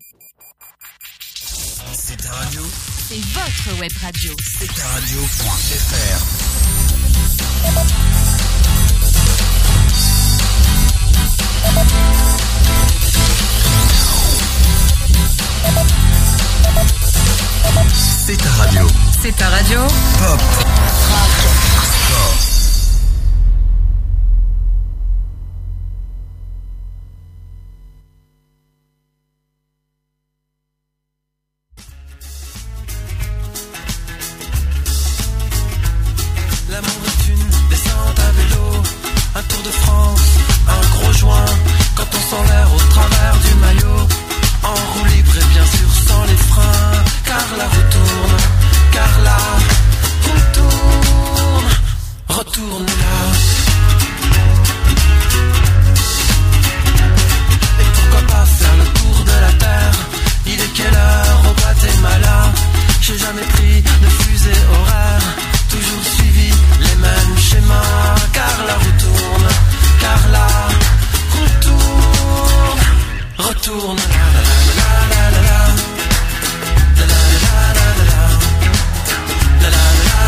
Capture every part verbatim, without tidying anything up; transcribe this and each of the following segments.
C'est ta radio. C'est votre web radio. C'est ta radio.fr. C'est ta radio. C'est ta radio. Pop. Rock. Sport. L'amour est une descente à vélo, un tour de France, un gros joint, quand on sent l'air au travers du maillot, en roue libre et bien sûr sans les freins, car la roue tourne, car la roue tourne, retourne là. Et pourquoi pas faire le tour de la terre, il est quelle heure au Guatemala, j'ai jamais pris de fusée horaire, toujours suivi les mêmes schémas, car la roue tourne, car la roue tourne, retourne la la la la la la la la la la la la la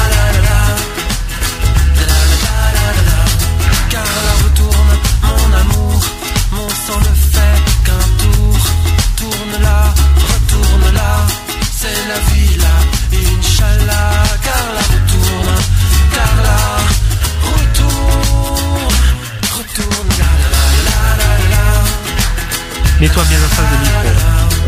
la la la, car la roue tourne, mon amour, mon sang ne fait qu'un tour, tourne là, retourne là, c'est la vie là, Inch'Allah, car la roue tourne, car la roue tourne, retourne la la la la la la. Mets-toi bien en face de micro.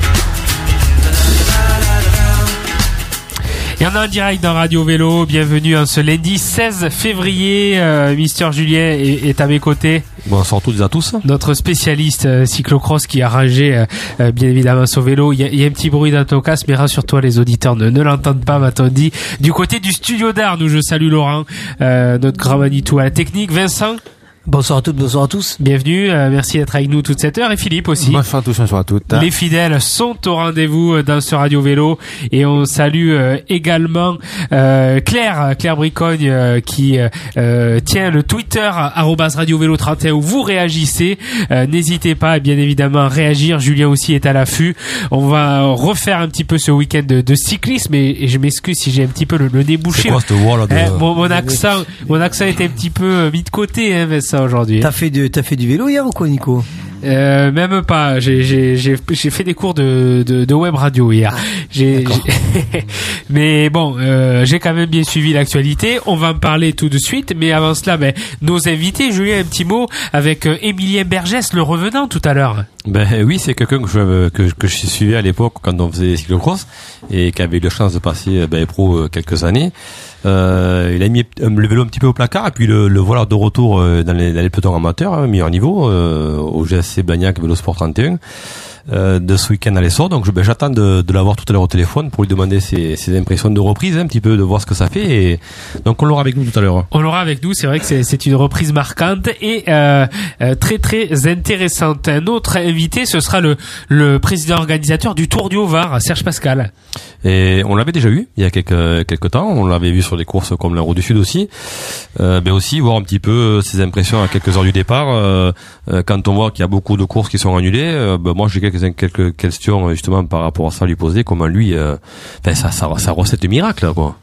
Et on est en direct dans Radio Vélo. Bienvenue en ce lundi seize février. Euh, Mister Julien est, est à mes côtés. Bonsoir à toutes et à tous. Notre spécialiste euh, cyclocross qui a rangé euh, euh, bien évidemment son vélo. Il y, a, il y a un petit bruit dans ton casque, mais rassure-toi, les auditeurs ne, ne l'entendent pas, m'a-t-on dit. Du côté du studio d'art, nous je salue Laurent, euh, notre grand Manitou à la technique. Vincent. Bonsoir à toutes, bonsoir à tous. Bienvenue, euh, merci d'être avec nous toute cette heure. Et Philippe aussi. Bonsoir à tous, bonsoir à toutes. Les fidèles sont au rendez-vous dans ce Radio Vélo et on salue euh, également euh, Claire, Claire Bricogne euh, qui euh, tient le Twitter arobase Radio Vélo trente et un où vous réagissez. Euh, n'hésitez pas bien évidemment à réagir. Julien aussi est à l'affût. On va refaire un petit peu ce week-end de, de cyclisme et, et je m'excuse si j'ai un petit peu le, le nez bouché. C'est quoi cette voix là de... hein, mon, mon accent, mon accent était un petit peu mis de côté, hein, Vincent, aujourd'hui. T'as fait de, t'as fait du vélo hier ou quoi, Nico? Euh, même pas. J'ai, j'ai, j'ai, j'ai fait des cours de, de, de web radio hier. Ah, j'ai, j'ai... mais bon, euh, j'ai quand même bien suivi l'actualité. On va en parler tout de suite. Mais avant cela, ben, nos invités, Julien, un petit mot avec euh, Émilien Bergès, le revenant tout à l'heure. Ben oui, c'est quelqu'un que je, que, que je suivais à l'époque quand on faisait des cyclocross et qui avait eu la chance de passer ben, pro quelques années. Euh, il a mis le vélo un petit peu au placard et puis le, le voilà de retour dans les, dans les pelotons amateurs, hein, meilleur niveau, euh, au G S C Bagnac Vélo Sport trente et un. Euh, de ce week-end à l'Essor, donc je, ben, j'attends de, de l'avoir tout à l'heure au téléphone pour lui demander ses, ses impressions de reprise, hein, un petit peu de voir ce que ça fait, et donc on l'aura avec nous tout à l'heure. On l'aura avec nous, c'est vrai que c'est, c'est une reprise marquante et euh, euh, très très intéressante. Un autre invité, ce sera le, le président organisateur du Tour du Haut-Var, Serge Pascal. Et on l'avait déjà eu il y a quelques quelques temps, on l'avait vu sur des courses comme la Route du Sud aussi, euh, mais aussi voir un petit peu ses impressions à quelques heures du départ, euh, euh, quand on voit qu'il y a beaucoup de courses qui sont annulées, euh, ben moi j'ai quelques quelques questions justement par rapport à ça à lui poser, comment lui euh, ben ça ça ça recette de miracle quoi.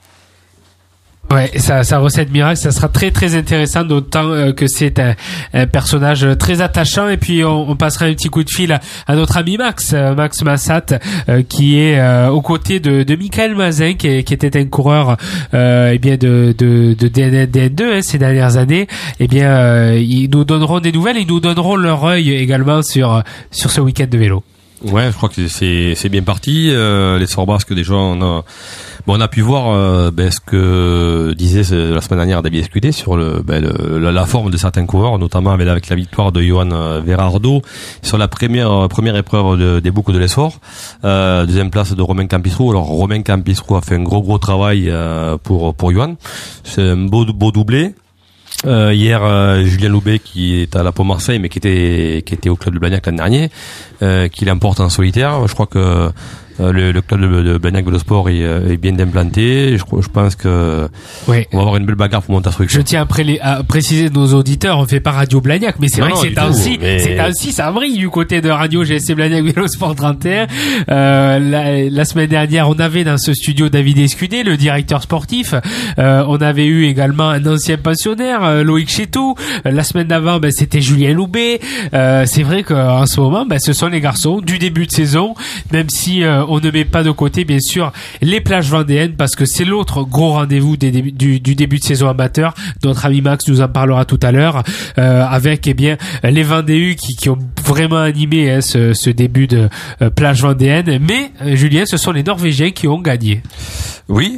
Ouais, sa, sa recette miracle, ça sera très très intéressant, d'autant euh, que c'est un, un personnage très attachant. Et puis on, on passera un petit coup de fil à, à notre ami Max, euh, Max Massat, euh, qui est euh, aux côtés de, de Michael Mazin, qui, qui était un coureur euh, eh bien de de, de D N deux hein, ces dernières années. Eh bien, euh, ils nous donneront des nouvelles, ils nous donneront leur œil également sur sur ce week-end de vélo. Ouais, je crois que c'est c'est bien parti. Euh, les Sorts Basques, déjà, on a bon, on a pu voir euh, ben, ce que disait la semaine dernière David Escudé sur le, ben, le la, la forme de certains coureurs, notamment avec, avec la victoire de Johan Verardo sur la première première épreuve de, des boucles de l'Essor. Euh, deuxième place de Romain Campistrou. Alors Romain Campistrou a fait un gros gros travail euh, pour pour Johan. C'est un beau beau doublé. Euh, hier, euh, Julien Loubet qui est à la Pau Marseille, mais qui était qui était au club de Blagnac l'an dernier, euh, qui l'emporte en solitaire. Je crois que Euh, le, le club de, de Blagnac Vélosport est, est bien implanté. Je, je pense que ouais. on va avoir une belle bagarre pour monter à ce truc. Je tiens à, pré- à préciser nos auditeurs, on fait pas Radio Blagnac, mais c'est non, vrai non, que c'est ainsi, mais... c'est ainsi, ça brille du côté de Radio G S C Blagnac Vélosport trente et un. Euh, la, la semaine dernière, on avait dans ce studio David Escudé, le directeur sportif. Euh, on avait eu également un ancien pensionnaire, euh, Loïc Chétou. Euh, la semaine d'avant, ben, c'était Julien Loubet. Euh, c'est vrai qu'en ce moment, ben, ce sont les garçons du début de saison, même si euh, on ne met pas de côté, bien sûr, les plages vendéennes, parce que c'est l'autre gros rendez-vous des débuts, du, du début de saison amateur. Notre ami Max nous en parlera tout à l'heure, euh, avec eh bien les Vendéus qui, qui ont vraiment animé hein, ce, ce début de euh, plage vendéenne. Mais euh, Julien, ce sont les Norvégiens qui ont gagné. Oui,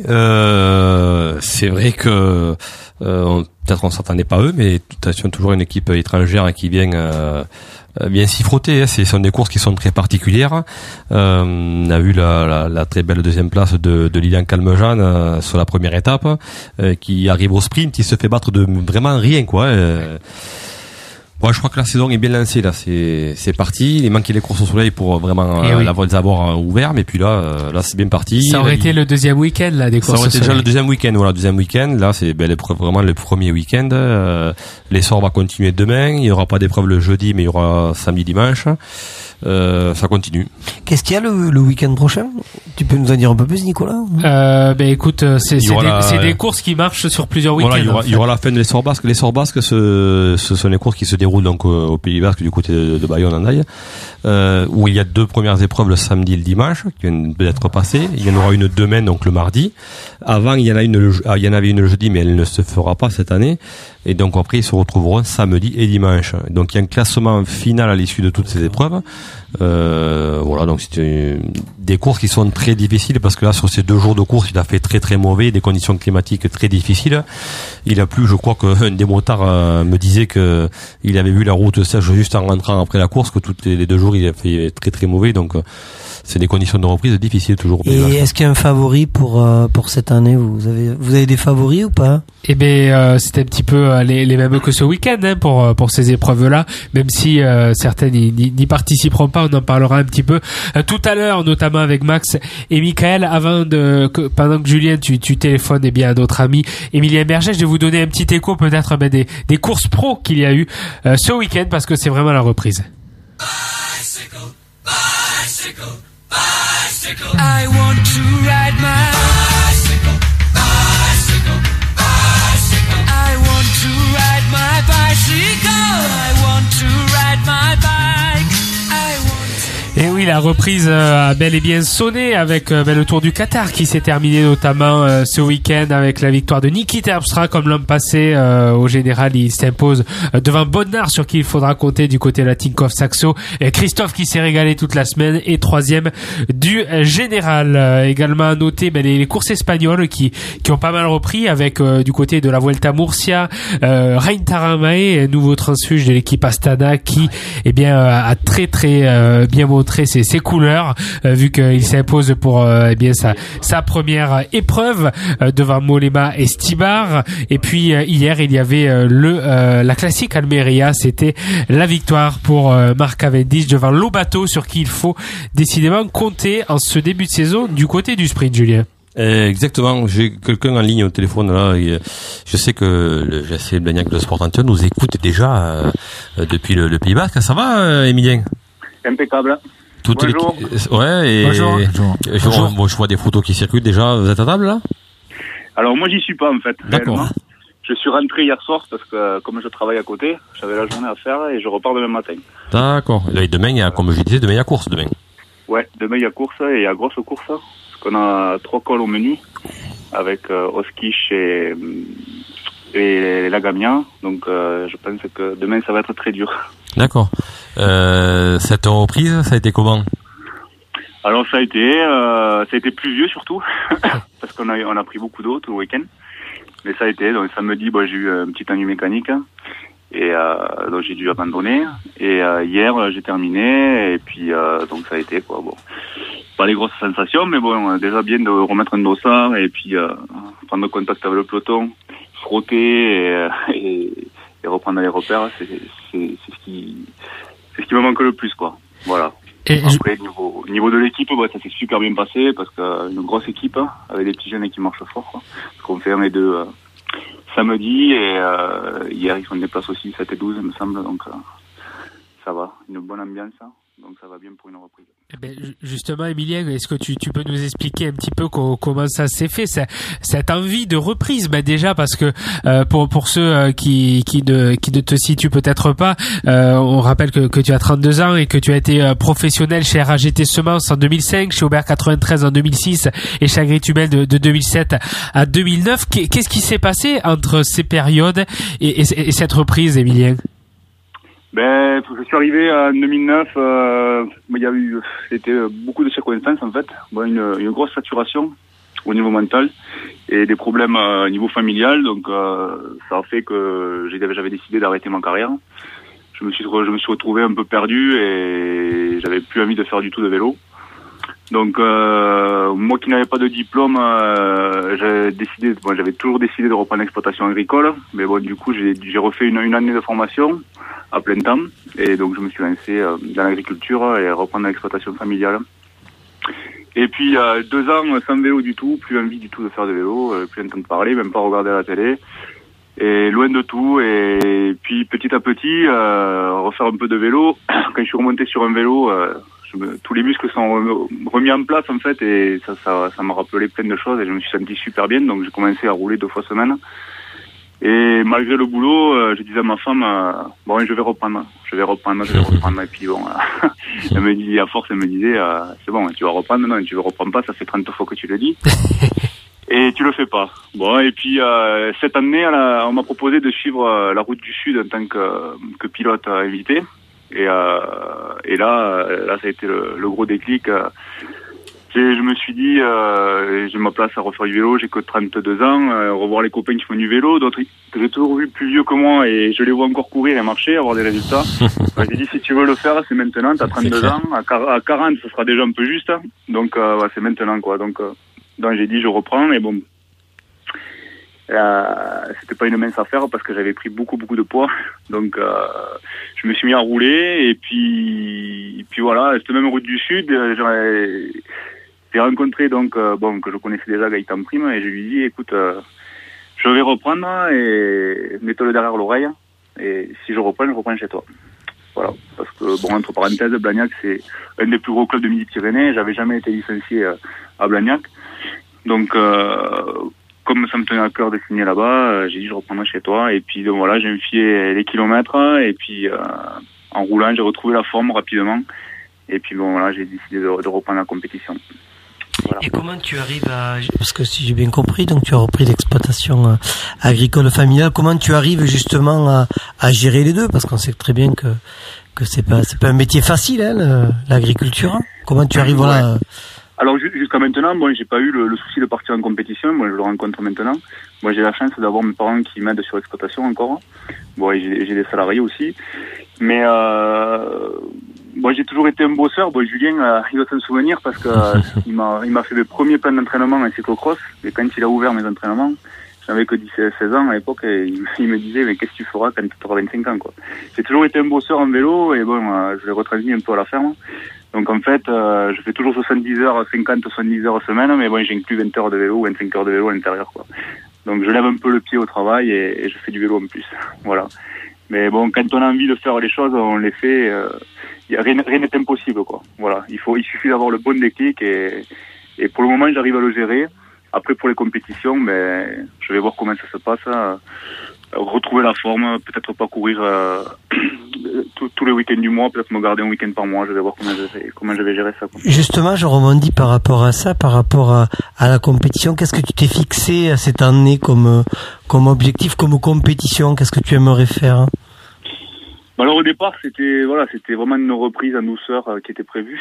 euh, c'est vrai que euh, peut-être on s'attendait pas à eux, mais attention, toujours une équipe étrangère qui vient euh, bien s'y frotter. Hein. Ce sont des courses qui sont très particulières. Euh, on a vu la, la, la très belle deuxième place de, de Lilian Calmejean euh, sur la première étape, euh, qui arrive au sprint, qui se fait battre de vraiment rien, quoi. Euh, Ouais, je crois que la saison est bien lancée là, c'est c'est parti. Il manquait les courses au soleil pour vraiment euh, oui. les avoir euh, ouverts, mais puis là, euh, là c'est bien parti. Ça aurait il... été le deuxième week-end là des courses. Ça aurait été au déjà soleil. le deuxième week-end, voilà, deuxième week-end. Là, c'est ben, l'épreuve, vraiment le premier week-end. Euh, L'essor va continuer demain. Il y aura pas d'épreuve le jeudi, mais il y aura samedi, dimanche. Euh, ça continue. Qu'est-ce qu'il y a le, le week-end prochain? Tu peux nous en dire un peu plus, Nicolas? Euh, ben écoute, c'est, c'est, des, la... c'est des courses qui marchent sur plusieurs week-ends. Voilà, il y aura, en fait. il y aura la fin de l'essor basque. L'essor basque, ce, ce sont les courses qui se déroulent donc au, au Pays Basque du côté de, de Bayonne en Aille, euh, où il y a deux premières épreuves le samedi et le dimanche qui viennent d'être passées. Il y en aura une demain, donc le mardi. Avant, il y en a une, le, il y en avait une le jeudi, mais elle ne se fera pas cette année. Et donc après, ils se retrouveront samedi et dimanche. Donc il y a un classement final à l'issue de toutes ces épreuves. Euh, voilà, donc c'est des courses qui sont très difficiles parce que là, sur ces deux jours de course, il a fait très très mauvais, des conditions climatiques très difficiles. Il a plu, je crois qu'un des motards euh, me disait que il avait vu la route sèche juste en rentrant après la course, que tous les deux jours, il a fait très très mauvais. Donc euh, c'est des conditions de reprise difficiles toujours. Et est-ce qu'il y a un favori pour euh, pour cette année? Vous avez vous avez des favoris ou pas? Eh ben euh, c'était un petit peu euh, les, les mêmes que ce week-end hein, pour pour ces épreuves-là, même si euh, certaines n'y, n'y participeront pas. On en parlera un petit peu euh, tout à l'heure, notamment avec Max et Michael. Avant de que, pendant que Julien tu tu téléphones eh bien à notre ami Emilien Berger, je vais vous donner un petit écho peut-être ben, des des courses pro qu'il y a eu euh, ce week-end parce que c'est vraiment la reprise. Bicycle, bicycle, bicycle. I want to ride my bicycle, bicycle, bicycle. I want to ride my bicycle. I want to ride my bike. I want to... Et oui, la reprise euh, a bel et bien sonné avec euh, ben, le Tour du Qatar qui s'est terminé notamment euh, ce week-end avec la victoire de Niki Terpstra comme l'an passé. Euh, au général, il s'impose euh, devant Bonnard sur qui il faudra compter du côté de la Tinkoff Saxo. Et Christophe qui s'est régalé toute la semaine est troisième du euh, général. Euh, également à noter ben, les, les courses espagnoles qui qui ont pas mal repris avec euh, du côté de la Vuelta Murcia, euh, Rein Taramae, nouveau transfuge de l'équipe Astana qui eh bien euh, a très très euh, bien montré ses, ses couleurs euh, vu qu'il s'impose pour euh, eh bien sa sa première épreuve euh, devant Mollema et Stibar. Et puis euh, hier il y avait euh, le euh, la classique Almeria, c'était la victoire pour euh, Marc Cavendish devant Lobato sur qui il faut décidément compter en ce début de saison du côté du sprint. Julien. Exactement, j'ai quelqu'un en ligne au téléphone là. Et je sais que le G S C Blagnac de Sport Antenne nous écoute déjà euh, depuis le, le Pays Basque. Ça va, euh, Emilien? Impeccable. Toutes Bonjour. Les... Ouais, et Bonjour. Je, Bonjour. Bon, je vois des photos qui circulent déjà. Vous êtes à table là? Alors moi j'y suis pas en fait. D'accord. Réellement. Je suis rentré hier soir parce que comme je travaille à côté, j'avais la journée à faire et je repars demain matin. D'accord. Et demain, il y a, comme je disais, demain il y a course demain. Ouais, demain il y a course et il y a grosse course parce qu'on a trois cols au menu avec euh, Oskish et et Lagamia. Donc euh, je pense que demain ça va être très dur. D'accord. Euh, cette reprise, ça a été comment? Alors ça a été, euh, ça a été pluvieux surtout parce qu'on a on a pris beaucoup d'eau tout le week-end. Mais ça a été, donc samedi, bon, j'ai eu un petit ennui mécanique et euh, donc j'ai dû abandonner. Et euh, hier, j'ai terminé et puis euh, donc ça a été quoi. Bon, pas les grosses sensations, mais bon, déjà bien de remettre un dossard et puis euh, prendre contact avec le peloton, frotter et, et, et reprendre les repères. C'est, c'est, c'est ce qui, c'est ce qui me manque le plus quoi. Voilà. Et Après, niveau, niveau de l'équipe, bah, ça s'est super bien passé parce qu'une grosse équipe, hein, avec des petits jeunes qui marchent fort, quoi. Parce qu'on fait un et deux euh, samedi et euh, hier ils sont déplacés aussi sept et douze, il me semble, donc euh, ça va, une bonne ambiance, hein, donc ça va bien pour une reprise. Eh ben, justement, Emilien, est-ce que tu, tu peux nous expliquer un petit peu co- comment ça s'est fait, cette, cette envie de reprise? Ben déjà parce que euh, pour pour ceux euh, qui qui ne qui ne te situent peut-être pas, euh, on rappelle que que tu as trente-deux ans et que tu as été euh, professionnel chez R A G T Semences en deux mille cinq, chez Aubert quatre-vingt-treize en deux mille six et chez Agritumel de, de deux mille sept à deux mille neuf. Qu'est-ce qui s'est passé entre ces périodes et, et, et cette reprise, Emilien? Ben, je suis arrivé en deux mille neuf, euh, il y a eu, c'était beaucoup de circonstances en fait, bon, une, une grosse saturation au niveau mental et des problèmes au niveau familial, donc euh, ça a fait que j'avais décidé d'arrêter ma carrière. Je me suis, je me suis retrouvé un peu perdu et j'avais plus envie de faire du tout de vélo. Donc euh, moi qui n'avais pas de diplôme, euh, j'avais décidé, bon, j'avais toujours décidé de reprendre l'exploitation agricole, mais bon du coup j'ai, j'ai refait une, une année de formation à plein temps et donc je me suis lancé euh, dans l'agriculture et reprendre l'exploitation familiale. Et puis euh, deux ans sans vélo du tout, plus envie du tout de faire de vélo, euh, plus entendre parler, même pas regarder la télé, et loin de tout. Et puis petit à petit euh, refaire un peu de vélo. Quand je suis remonté sur un vélo, euh, je me, tous les muscles sont remis en place en fait et ça, ça, ça m'a rappelé plein de choses et je me suis senti super bien. Donc j'ai commencé à rouler deux fois semaine. Et malgré le boulot, euh, je disais à ma femme, euh, bon, je vais reprendre, je vais reprendre, je vais reprendre. Et puis bon, euh, elle me dit, à force, elle me disait, euh, c'est bon, tu vas reprendre, non, tu ne reprends pas, ça fait trente fois que tu le dis. Et tu le fais pas. Bon, et puis euh, cette année, la, on m'a proposé de suivre euh, la route du Sud en tant que, que pilote euh, invité. Et, euh, et là, là, ça a été le, le gros déclic. Euh, je me suis dit, euh, j'ai ma place à refaire du vélo, j'ai que trente-deux ans, euh, revoir les copains qui font du vélo, d'autres que j'ai toujours vu plus vieux que moi et je les vois encore courir et marcher, avoir des résultats. Bah, j'ai dit, si tu veux le faire, c'est maintenant, t'as trente-deux ans, à quarante, ce sera déjà un peu juste, donc euh, ouais, c'est maintenant, quoi. Donc, euh, donc j'ai dit, je reprends, et bon, euh, c'était pas une mince affaire parce que j'avais pris beaucoup, beaucoup de poids, donc euh, je me suis mis à rouler, et puis, et puis voilà, cette même route du Sud, j'aurais... J'ai rencontré donc, euh, bon, que je connaissais déjà Gaëtan Prime, et je lui dis, écoute, euh, je vais reprendre et mets-toi le derrière l'oreille, et si je reprends, je reprends chez toi. Voilà. Parce que, bon, entre parenthèses, Blagnac, c'est un des plus gros clubs de Midi-Pyrénées, j'avais jamais été licencié euh, à Blagnac. Donc, euh, comme ça me tenait à cœur de signer là-bas, euh, j'ai dit, je reprendrai chez toi, et puis, donc voilà, j'ai enfilé les kilomètres, et puis, euh, en roulant, j'ai retrouvé la forme rapidement, et puis bon, voilà, j'ai décidé de, de reprendre la compétition. Voilà. Et comment tu arrives à, parce que si j'ai bien compris, donc tu as repris l'exploitation euh, agricole familiale, comment tu arrives justement à, à gérer les deux? Parce qu'on sait très bien que, que c'est pas, c'est pas un métier facile, hein, le, l'agriculture. Comment tu arrives, voilà. Ouais. Alors jusqu'à maintenant, moi, j'ai pas eu le, le souci de partir en compétition. Moi, je le rencontre maintenant. Moi, j'ai la chance d'avoir mes parents qui m'aident sur l'exploitation encore. Bon, et j'ai, j'ai des salariés aussi. Mais euh, moi, j'ai toujours été un bosseur. Bon, Julien, euh, il doit s'en souvenir parce que euh, il m'a, il m'a fait mes premiers plans d'entraînement en cyclocross. Et quand il a ouvert mes entraînements, j'avais que dix-sept seize ans à l'époque, et il, il me disait, mais qu'est-ce que tu feras quand tu auras vingt-cinq ans, quoi. J'ai toujours été un bosseur en vélo, et bon, euh, je l'ai retransmis un peu à la ferme. Donc en fait, euh, je fais toujours soixante-dix heures, cinquante, soixante-dix heures semaine, mais bon, j'inclus vingt heures de vélo ou vingt-cinq heures de vélo à l'intérieur, quoi. Donc je lève un peu le pied au travail et, et je fais du vélo en plus. Voilà. Mais bon, quand on a envie de faire les choses, on les fait. Euh, y a, rien, rien n'est impossible, quoi. Voilà. Il faut, il suffit d'avoir le bon déclic, et, et pour le moment, j'arrive à le gérer. Après, pour les compétitions, mais je vais voir comment ça se passe. Euh, retrouver la forme, peut-être pas courir euh, tous les week-ends du mois, peut-être me garder un week-end par mois. Je vais voir comment je vais, comment je vais gérer ça, quoi. Justement, je rebondis par rapport à ça, par rapport à, à la compétition. Qu'est-ce que tu t'es fixé cette année comme, comme objectif, comme compétition? Qu'est-ce que tu aimerais faire? Alors au départ, c'était voilà, c'était vraiment une reprise en douceur euh, qui était prévue.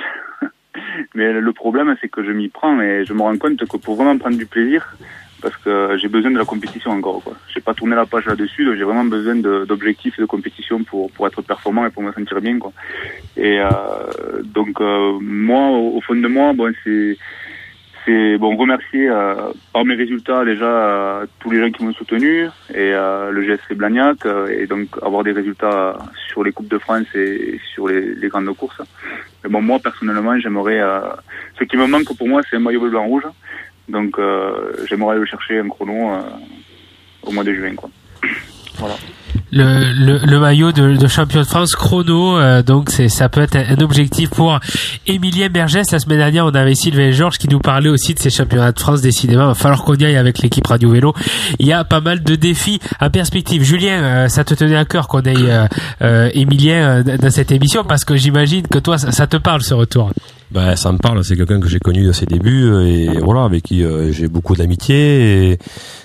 Mais le problème, c'est que je m'y prends et je me rends compte que pour vraiment prendre du plaisir, parce que j'ai besoin de la compétition encore, quoi. J'ai pas tourné la page là-dessus, donc j'ai vraiment besoin de, d'objectifs et de compétition pour pour être performant et pour me sentir bien, quoi. Et euh, donc euh, moi, au, au fond de moi, bon, c'est c'est bon remercier euh, par mes résultats déjà euh, tous les gens qui m'ont soutenu et euh, le G S C Blagnac, euh, et donc avoir des résultats sur les coupes de France et sur les, les grandes courses. Mais bon, moi, personnellement, j'aimerais... Euh, ce qui me manque pour moi, c'est un maillot bleu, blanc, rouge. Donc, euh, j'aimerais aller chercher un chrono euh, au mois de juin, quoi. Voilà. Le, le, le maillot de, de champion de France chrono, euh, donc c'est, ça peut être un objectif pour Émilien Bergès. La semaine dernière, on avait Sylvain Georges qui nous parlait aussi de ces championnats de France. Décidément, il va falloir qu'on y aille avec l'équipe Radio Vélo. Il y a pas mal de défis en perspective. Julien, euh, ça te tenait à cœur qu'on ait euh, euh, Émilien euh, dans cette émission, parce que j'imagine que toi, ça, ça te parle, ce retour. Ben, ça me parle, c'est quelqu'un que j'ai connu de ses débuts et voilà, avec qui euh, j'ai beaucoup d'amitié et,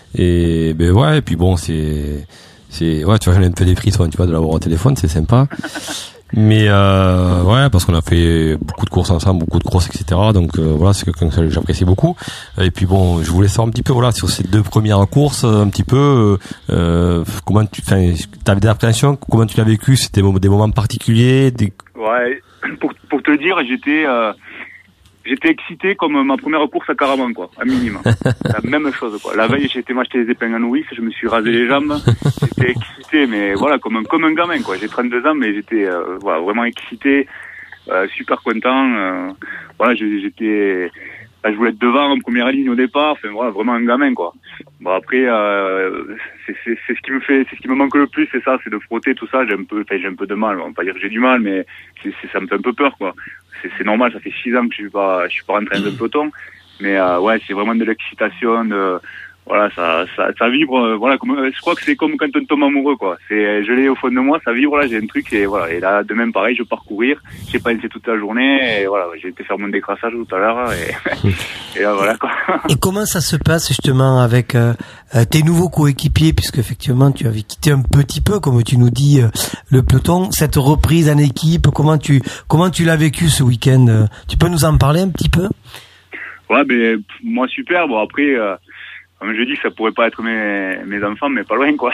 et ben ouais, et puis bon, c'est c'est ouais, tu vois, j'en ai un peu des frissons, tu vois, de l'avoir au téléphone, c'est sympa. Mais euh, ouais, parce qu'on a fait beaucoup de courses ensemble, beaucoup de crosses, et cetera. Donc euh, voilà, c'est quelqu'un que j'apprécie beaucoup. Et puis bon, je voulais savoir un petit peu, voilà, sur ces deux premières courses, un petit peu, euh, comment tu, enfin, t'avais des appréhensions, comment tu l'as vécu, c'était des moments particuliers, des... Ouais, pour, pour te dire, j'étais, euh, j'étais excité comme ma première course à Caraman, quoi, à minimum. La même chose, quoi. La veille, j'ai été m'acheter des épingles à nourrice, je me suis rasé les jambes, j'étais excité, mais voilà, comme un, comme un gamin, quoi. J'ai trente-deux ans, mais j'étais, euh, voilà, vraiment excité, euh, super content, euh, voilà, j'étais, là, je voulais être devant en première ligne au départ, enfin, voilà, vraiment un gamin, quoi. Bon, après, euh, c'est, c'est, c'est ce qui me fait, c'est ce qui me manque le plus, c'est ça, c'est de frotter tout ça, j'ai un peu, enfin, j'ai un peu de mal, on va pas dire que j'ai du mal, mais c'est, c'est, ça me fait un peu peur, quoi. C'est, c'est normal, ça fait six ans que je suis pas, je suis pas rentré dans un peloton, mais euh, ouais, c'est vraiment de l'excitation, de, voilà, ça, ça, ça vibre, euh, voilà, comme, je crois que c'est comme quand on tombe amoureux, quoi. C'est, je l'ai au fond de moi, ça vibre, là, j'ai un truc, et voilà, et là, demain, pareil, je pars courir, j'ai pensé toute la journée, et voilà, j'ai été faire mon décrassage tout à l'heure, et, et là, voilà, quoi. Et comment ça se passe, justement, avec euh, tes nouveaux coéquipiers, puisque effectivement, tu avais quitté un petit peu, comme tu nous dis, euh, le peloton, cette reprise en équipe, comment tu, comment tu l'as vécu ce week-end? euh, Tu peux nous en parler un petit peu? Ouais, ben, moi, super, bon, après, euh, comme je dis, ça pourrait pas être mes, mes enfants, mais pas loin, quoi.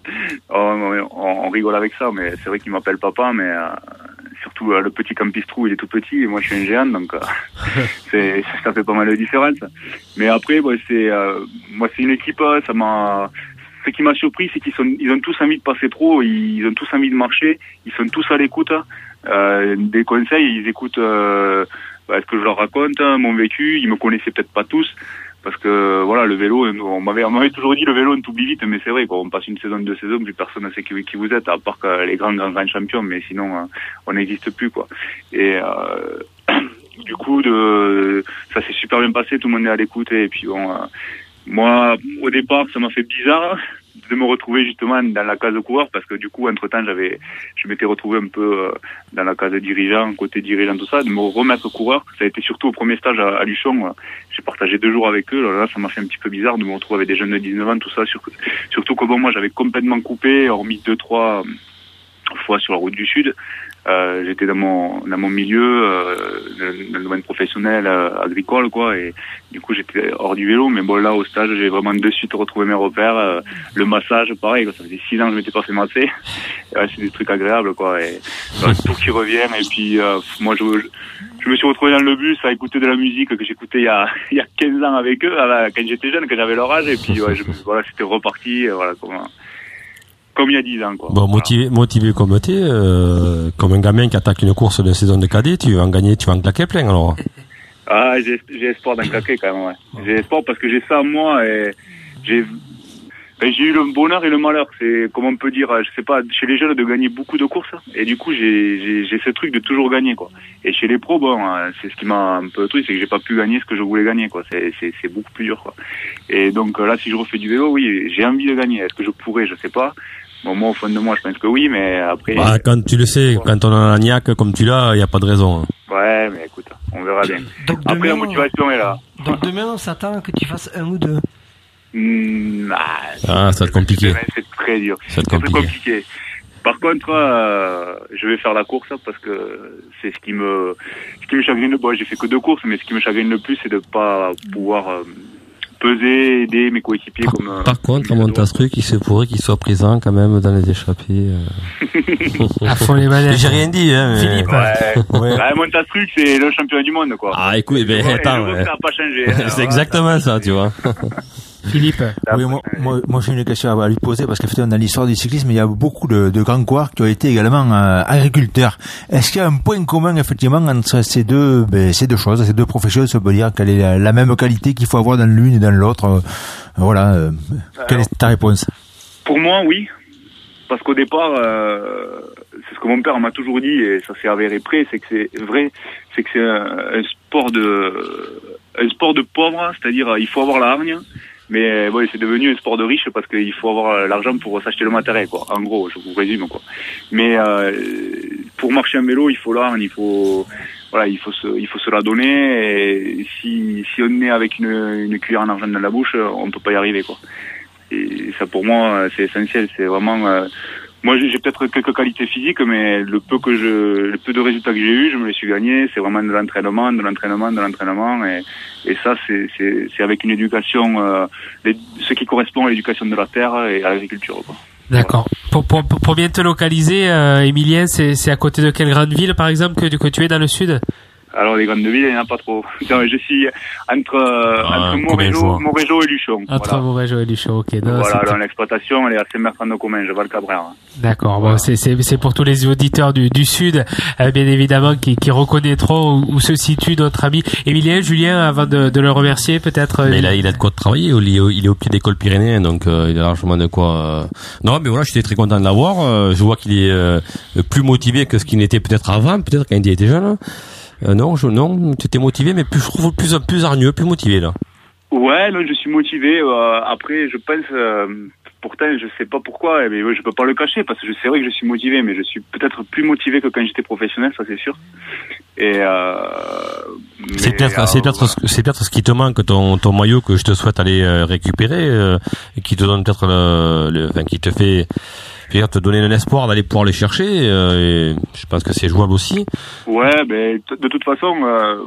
on, on, on rigole avec ça, mais c'est vrai qu'ils m'appellent papa, mais euh, surtout euh, le petit Campistrou, il est tout petit, et moi je suis un géant, donc euh, c'est, ça fait pas mal de différence. Mais après, bon, c'est, euh, moi c'est une équipe, ça m'a, ce qui m'a surpris, c'est qu'ils sont, ils ont tous envie de passer pro, ils ont tous envie de marcher, ils sont tous à l'écoute, euh, des conseils, ils écoutent euh, bah, ce que je leur raconte, mon vécu, ils me connaissaient peut-être pas tous. Parce que voilà, le vélo, on m'avait, on m'avait toujours dit le vélo on t'oublie vite, mais c'est vrai, quoi, on passe une saison, deux saisons, plus personne ne sait qui, qui vous êtes, à part que les grands, grands, grands champions, mais sinon, euh, on n'existe plus, quoi. Et euh, du coup, de, ça s'est super bien passé, tout le monde est à l'écoute, et puis bon, euh, moi, au départ, ça m'a fait bizarre de me retrouver justement dans la case de coureur, parce que du coup, entre-temps, j'avais, je m'étais retrouvé un peu euh, dans la case de dirigeant, côté dirigeant, tout ça, de me remettre coureur. Ça a été surtout au premier stage à, à Luchon. J'ai partagé deux jours avec eux. Là, là, ça m'a fait un petit peu bizarre de me retrouver avec des jeunes de dix-neuf ans, tout ça. Sur, surtout que bon, moi, j'avais complètement coupé, hormis deux, trois fois sur la route du Sud. Euh, j'étais dans mon dans mon milieu, euh, dans le domaine professionnel euh, agricole, quoi, et du coup j'étais hors du vélo. Mais bon, là au stage, j'ai vraiment de suite retrouvé mes repères. Euh, le massage, pareil, quoi, ça faisait six ans que je m'étais pas fait masser. Et, ouais, c'est des trucs agréables, quoi, et euh, tout qui revient. Et puis euh, moi, je, je je me suis retrouvé dans le bus à écouter de la musique que j'écoutais il y a il y a quinze ans avec eux, la, quand j'étais jeune, quand j'avais leur âge. Et puis ouais, je, voilà, c'était reparti, voilà comment. Comme il y a dix ans, quoi. Bon, motivé, motivé comme t'es, euh, comme un gamin qui attaque une course de saison de cadet, tu vas en gagner, tu vas en claquer plein, alors. Ah, j'ai, j'ai espoir d'en claquer, quand même, ouais. J'ai espoir parce que j'ai ça en moi et j'ai, ben, j'ai eu le bonheur et le malheur. C'est, comment on peut dire, je sais pas, chez les jeunes de gagner beaucoup de courses. Et du coup, j'ai, j'ai, j'ai ce truc de toujours gagner, quoi. Et chez les pros, bon, c'est ce qui m'a un peu le truc, c'est que j'ai pas pu gagner ce que je voulais gagner, quoi. C'est, c'est, c'est beaucoup plus dur, quoi. Et donc, là, si je refais du vélo, oui, j'ai envie de gagner. Est-ce que je pourrais? Je sais pas. Bon, moi, au fond de moi, je pense que oui, mais après... Bah, quand tu le sais, quand on a la niaque comme tu l'as, il n'y a pas de raison. Ouais, mais écoute, on verra bien. Donc, après, demain, la motivation est là. Donc demain, on s'attend que tu fasses un ou deux. Mmh, ah, ah, ça va être compliqué. C'est très dur. Ça va être c'est compliqué. très compliqué. Par contre, euh, je vais faire la course parce que c'est ce qui me, ce qui me chagrine le plus. Bon, j'ai fait que deux courses, mais ce qui me chagrine le plus, c'est de pas pouvoir euh, peser, aider mes coéquipiers comme. Euh, Par contre, à Montastruc, il se pourrait qu'il soit présent quand même dans les échappées. Euh... À fond les manettes. J'ai rien dit, hein. Mais... Philippe. Ouais. ouais. Ouais, Montastruc, c'est le champion du monde, quoi. Ah, écoute, ben, ouais, attends. le Ouais. ça n'a pas changé. C'est exactement ça, tu vois. Philippe. Oui, moi, moi, moi j'ai une question à lui poser parce qu'effectivement dans l'histoire du cyclisme, il y a beaucoup de, de grands coureurs qui ont été également euh, agriculteurs. Est-ce qu'il y a un point commun effectivement entre ces deux, ben, ces deux choses, ces deux professions, on peut dire quelle est la, la même qualité qu'il faut avoir dans l'une et dans l'autre. Euh, voilà. Euh, quelle est ta réponse? Pour moi, oui. Parce qu'au départ, euh, c'est ce que mon père m'a toujours dit et ça s'est avéré près, c'est que c'est vrai, c'est que c'est un, un sport de, un sport de pauvre, c'est-à-dire il faut avoir la hargne, mais bon, c'est devenu un sport de riche parce qu'il faut avoir l'argent pour s'acheter le matériel, quoi. En gros, je vous résume, quoi. Mais euh, pour marcher en vélo, il faut la hargne, il faut, voilà, il faut se, il faut se la donner. Et si, si on est avec une, une cuillère en argent dans la bouche, on peut pas y arriver, quoi. Et ça, pour moi, c'est essentiel. C'est vraiment. Euh, moi, j'ai, j'ai peut-être quelques qualités physiques, mais le peu que je, le peu de résultats que j'ai eu, je me les suis gagnés. C'est vraiment de l'entraînement, de l'entraînement, de l'entraînement, et, et ça, c'est, c'est, c'est avec une éducation, euh, les, ce qui correspond à l'éducation de la terre et à l'agriculture, quoi. D'accord. Pour, pour, pour bien te localiser, euh, Emilien, c'est, c'est à côté de quelle grande ville, par exemple, que, que tu es dans le sud? Alors, les grandes villes, il n'y en a pas trop. Je suis entre, ah, entre Montrégeau, Montrégeau et Luchon. Entre voilà. Montrégeau et Luchon, ok. Non, voilà, alors l'exploitation, elle est à Saint-Bertrand-de-Comminges, Val-Cabrère. D'accord, bon, c'est, c'est, c'est pour tous les auditeurs du, du Sud, euh, bien évidemment, qui, qui reconnaîtront où, où se situe notre ami Emilien. Julien, avant de, de le remercier, peut-être... Mais là, il a de quoi travailler, il est au, il est au pied d'école Pyrénéen, donc euh, il a largement de quoi... Euh... Non, mais voilà, j'étais très content de l'avoir. Euh, je vois qu'il est euh, plus motivé que ce qu'il n'était peut-être avant, peut-être quand il était jeune. Euh, non, je, non, tu étais motivé, mais plus, je trouve plus, plus hargneux, plus motivé, là. Ouais, non, je suis motivé. Euh, après, je pense, euh, pourtant, je sais pas pourquoi, mais je peux pas le cacher, parce que c'est vrai que je suis motivé, mais je suis peut-être plus motivé que quand j'étais professionnel, ça c'est sûr. Et euh, c'est mais, peut-être, euh, c'est peut-être, voilà. C'est peut-être ce qui te manque, ton, ton maillot que je te souhaite aller euh, récupérer, euh, et qui te donne peut-être le, le, enfin, qui te fait, dire, te donner un espoir d'aller pouvoir les chercher, euh, et je pense que c'est jouable aussi. Ouais, ben, t- de toute façon, euh,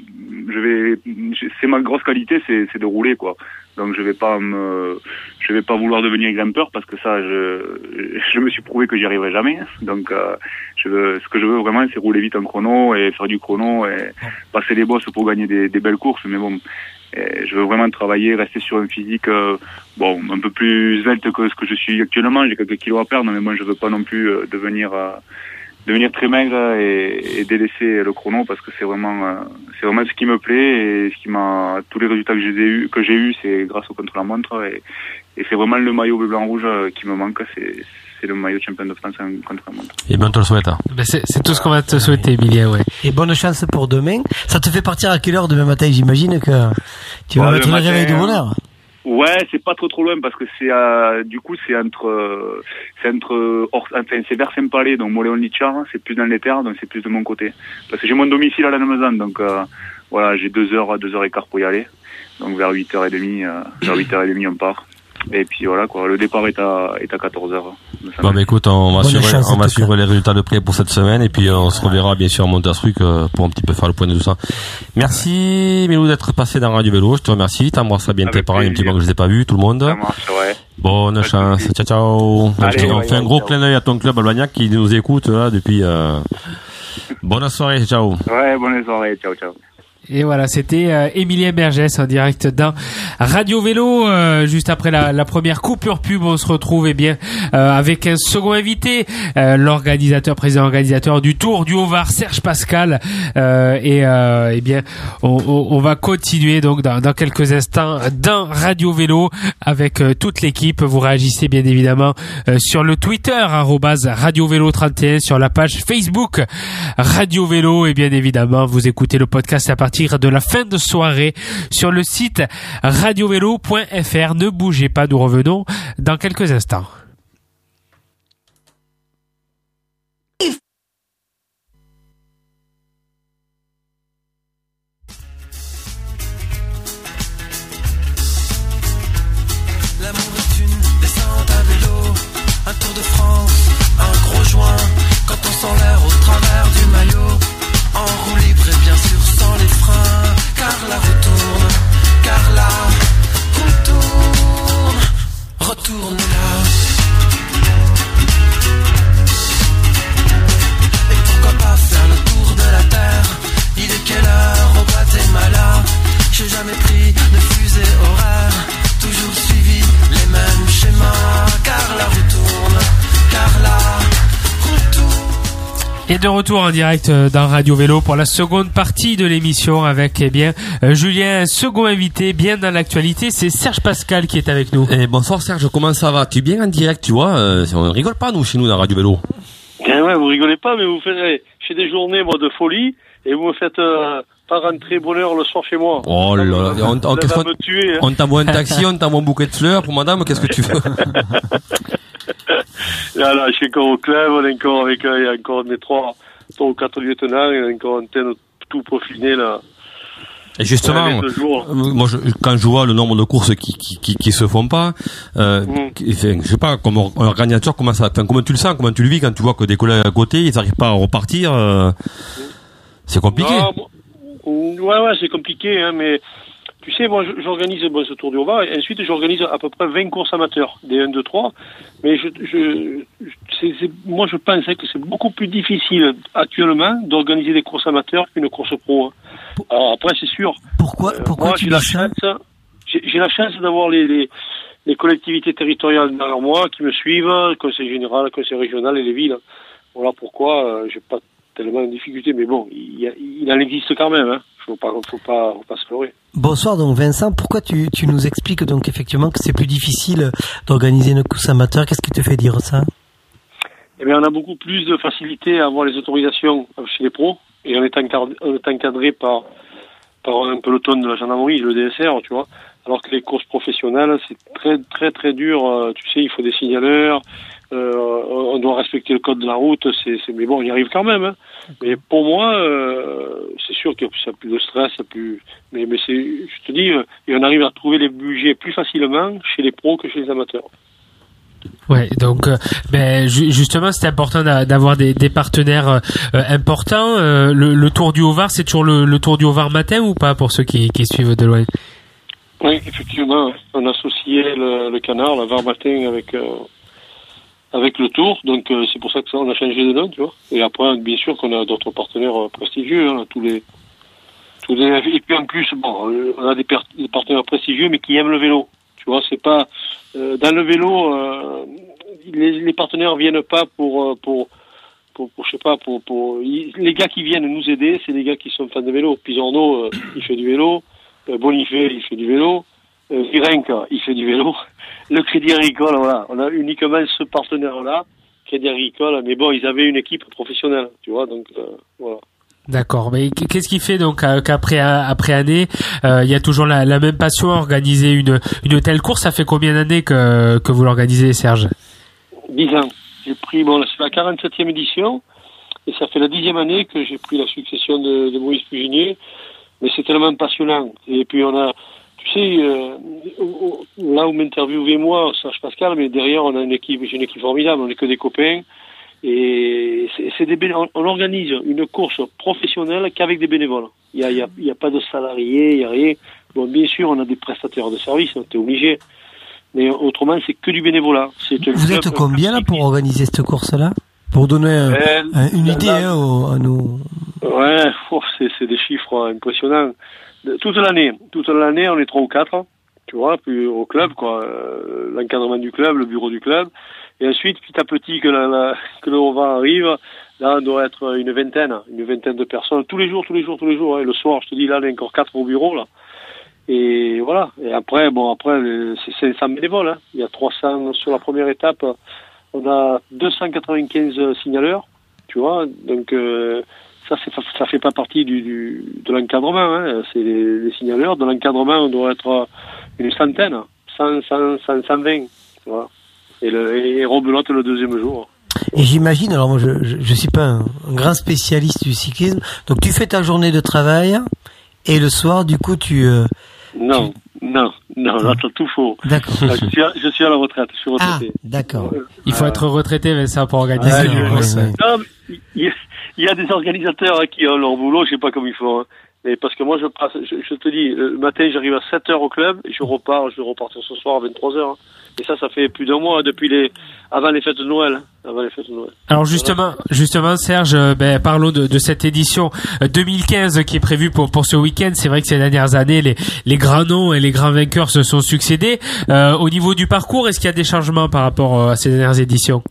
je vais, c'est ma grosse qualité, c'est, c'est de rouler, quoi. Donc je vais pas me, je vais pas vouloir devenir grimpeur parce que ça, je, je me suis prouvé que j'y arriverai jamais. Donc, euh, je veux, ce que je veux vraiment, c'est rouler vite en chrono et faire du chrono et passer les bosses pour gagner des, des belles courses. Mais bon, et je veux vraiment travailler, rester sur un physique, euh, bon, un peu plus svelte que ce que je suis actuellement. J'ai quelques kilos à perdre, mais moi, je veux pas non plus euh, devenir, euh, devenir très maigre et, et délaisser le chrono parce que c'est vraiment, euh, c'est vraiment ce qui me plaît et ce qui m'a, tous les résultats que j'ai eu, que j'ai eu, c'est grâce au contre-la-montre et, et c'est vraiment le maillot bleu blanc rouge qui me manque. C'est, c'est le maillot champion de France en contre-la-montre. Et ben, on te le souhaite. Hein. Ben c'est, c'est tout ce qu'on va te souhaiter, Emilien, ouais. Et bonne chance pour demain. Ça te fait partir à quelle heure demain matin? J'imagine que tu vas ouais, mettre le réveil de bonne heure. Ouais, c'est pas trop trop loin parce que c'est euh, du coup c'est entre euh, c'est entre or, enfin c'est vers Saint-Palais donc Moléon-Litchard, c'est plus dans les terres donc c'est plus de mon côté parce que j'ai mon domicile à la Nemezan donc euh, voilà, j'ai deux heures deux heures et quart pour y aller. Donc vers huit heures trente euh, vers huit heures trente on part. Et puis voilà quoi, le départ est à est à quatorze heures. Bon bah écoute, on va suivre on va suivre les résultats de près pour cette semaine et puis on se reverra bien sûr à Montastruc euh, pour un petit peu faire le point de tout ça. Merci Milou d'être passé dans Radio Vélo, je te remercie, t'embrasseras bien tes parents, un petit peu que je les ai pas vus, tout le monde. Ça marche, ouais. Bonne chance, ciao ciao. Allez, on ouais, fait ouais, un gros ciao. Clin d'œil à ton club Albagnac qui nous écoute là depuis euh... bonne soirée, ciao. Ouais, bonne soirée, ciao ciao. Et voilà, c'était euh, Emilien Bergès en direct dans Radio Vélo. Euh, juste après la, la première coupure pub, on se retrouve eh bien euh, avec un second invité, euh, l'organisateur, président organisateur du Tour du Haut-Var, Serge Pascal. Euh, et euh, eh bien, on, on, on va continuer donc dans, dans quelques instants dans Radio Vélo avec euh, toute l'équipe. Vous réagissez bien évidemment euh, sur le Twitter arobase Radio Vélo trente et un, sur la page Facebook Radio Vélo et bien évidemment vous écoutez le podcast à partir de la fin de soirée sur le site radio vélo point f r. Ne bougez pas, nous revenons dans quelques instants. L'amour est une descente à vélo, un tour de France, un gros joint, quand on sent l'air au travers du maillot, en roue libre et bien sûr sans les freins, car la retourne, car la retourne, retourne là. Et de retour en direct dans Radio Vélo pour la seconde partie de l'émission avec eh bien Julien, second invité, bien dans l'actualité, c'est Serge Pascal qui est avec nous. Et bonsoir Serge, comment ça va? Tu es bien en direct, tu vois, euh, on rigole pas nous chez nous dans Radio Vélo. Eh ouais, vous rigolez pas, mais vous faites, j'ai des journées moi de folie et vous me faites euh, pas rentrer bonheur le soir chez moi. Oh là là, on, on, qu'est-ce qu'on, me tuer, hein. On t'envoie un taxi, on t'envoie un bouquet de fleurs pour madame, qu'est-ce que tu veux? Là, là, je suis encore au club, on est encore avec, euh, il y a encore mes trois, trois ou quatre lieutenants, il y a encore une antenne tout peaufiné, là. Et justement, ouais, moi, je, quand je vois le nombre de courses qui, qui, qui, qui se font pas, euh, mmh. je sais pas, comme organisateur, comment ça, enfin, comment tu le sens, comment tu le vis quand tu vois que des collègues à côté, ils n'arrivent pas à repartir, euh, c'est compliqué. Non, ouais, ouais, c'est compliqué, hein, mais, tu sais, moi, j'organise bon, ce Tour du Haut-Var, et ensuite, j'organise à peu près vingt courses amateurs, des un, deux, trois, mais je, je, c'est, c'est, moi, je pense hein, que c'est beaucoup plus difficile, actuellement, d'organiser des courses amateurs qu'une course pro. Hein. Alors, après, c'est sûr. Pourquoi, euh, pourquoi moi, tu j'ai la chance, j'ai, j'ai la chance d'avoir les, les, les collectivités territoriales derrière moi qui me suivent, le conseil général, le conseil régional et les villes. Voilà pourquoi, euh, j'ai pas tellement de difficultés, mais bon, il, il, il en existe quand même, hein. Faut pas, faut pas, faut pas se leurrer. Bonsoir, donc Vincent, pourquoi tu, tu nous expliques donc effectivement que c'est plus difficile d'organiser une course amateur? Qu'est-ce qui te fait dire ça? Eh bien, on a beaucoup plus de facilité à avoir les autorisations chez les pros, et on est encadré, on est encadré par, par un peloton de la gendarmerie, le D S R, tu vois. Alors que les courses professionnelles, c'est très, très, très dur. Tu sais, il faut des signaleurs, euh, on doit respecter le code de la route, c'est, c'est, mais bon, on y arrive quand même, hein. Mais pour moi, euh, c'est sûr qu'il y a plus de stress, plus, mais, mais c'est, je te dis, euh, et on arrive à trouver les budgets plus facilement chez les pros que chez les amateurs. Ouais, donc euh, ben ju- justement c'est important d'a- d'avoir des, des partenaires euh, importants. Euh, le, le Tour du Haut-Var, c'est toujours le, le Tour du Haut-Var matin ou pas pour ceux qui, qui suivent de loin? Oui, effectivement, on a associé le, le canard, le Var matin avec euh, avec le Tour, donc euh, c'est pour ça que ça on a changé de nom, tu vois. Et après, bien sûr qu'on a d'autres partenaires euh, prestigieux, hein, tous les tous les et puis en plus, bon, euh, on a des, per- des partenaires prestigieux mais qui aiment le vélo. Tu vois, c'est pas euh, dans le vélo, euh, les, les partenaires viennent pas pour pour pour, pour je sais pas pour pour les gars qui viennent nous aider, c'est les gars qui sont fans de vélo. Pisorno, euh, il fait du vélo, euh, Bonifay, il fait du vélo, euh, Virenque, il fait du vélo. Le Crédit Agricole, voilà, on a uniquement ce partenaire-là, Crédit Agricole, mais bon, ils avaient une équipe professionnelle, tu vois, donc euh, voilà. D'accord, mais qu'est-ce qui fait donc qu'après après année, il euh, y a toujours la, la même passion à organiser une une telle course? Ça fait combien d'années que que vous l'organisez, Serge? Dix ans. J'ai pris bon, c'est la quarante-septième édition et ça fait la dixième année que j'ai pris la succession de, de Maurice Puginier. Mais c'est tellement passionnant. Et puis on a, tu sais, euh, là où m'interviewez moi, Serge Pascal, mais derrière on a une équipe, j'ai une équipe formidable. On n'est que des copains. Et c'est, c'est des bénévoles. On organise une course professionnelle qu'avec des bénévoles. Il y a, il y a, il y a pas de salariés, il y a rien. Bon, bien sûr, on a des prestataires de services, t'es obligé. Mais autrement, c'est que du bénévolat. C'est Vous êtes combien là pour organiser cette course-là? Pour donner un, euh, un, une idée là, hein, aux, à nous. Ouais, oh, c'est, c'est des chiffres impressionnants. Toute l'année, toute l'année, on est trois ou quatre, tu vois, puis au club, quoi. Euh, l'encadrement du club, le bureau du club. Et ensuite, petit à petit, que, la, la, que le Haut-Var arrive, là, on doit être une vingtaine, une vingtaine de personnes, tous les jours, tous les jours, tous les jours. Hein. Le soir, je te dis, là, on est encore quatre au bureau, là. Et voilà. Et après, bon, après, c'est cinq cents bénévoles, hein. Il y a trois cents sur la première étape. On a deux cent quatre-vingt-quinze signaleurs, tu vois. Donc, euh, ça, c'est, ça fait pas partie du, du de l'encadrement, hein. C'est les, les signaleurs. De l'encadrement, on doit être une centaine, cent, cent, cent, cent vingt, tu vois. Et, le, et rebelote le deuxième jour. Et j'imagine, alors moi je, je, je suis pas un, un grand spécialiste du cyclisme, donc tu fais ta journée de travail et le soir du coup tu... Euh, non, tu... non, non, là t'as tout faux. D'accord. Je suis, à, je suis à la retraite, je suis retraité. Ah, d'accord. Il faut euh... être retraité, mais ça pour organiser. Ah, je... ouais, ouais. Non, mais il y, a, il y a des organisateurs qui ont leur boulot, je sais pas comment ils font. Hein. Mais parce que moi je passe, je, je te dis, le matin j'arrive à sept heures au club et je repars, je vais repartir ce soir à vingt-trois heures. Hein. Et ça, ça fait plus d'un mois depuis les, avant les fêtes de Noël, hein, avant les fêtes de Noël. Alors justement, justement, Serge, ben parlons de, de cette édition deux mille quinze qui est prévue pour pour ce week-end. C'est vrai que ces dernières années, les les grands noms et les grands vainqueurs se sont succédés. Euh, au niveau du parcours, est-ce qu'il y a des changements par rapport à ces dernières éditions?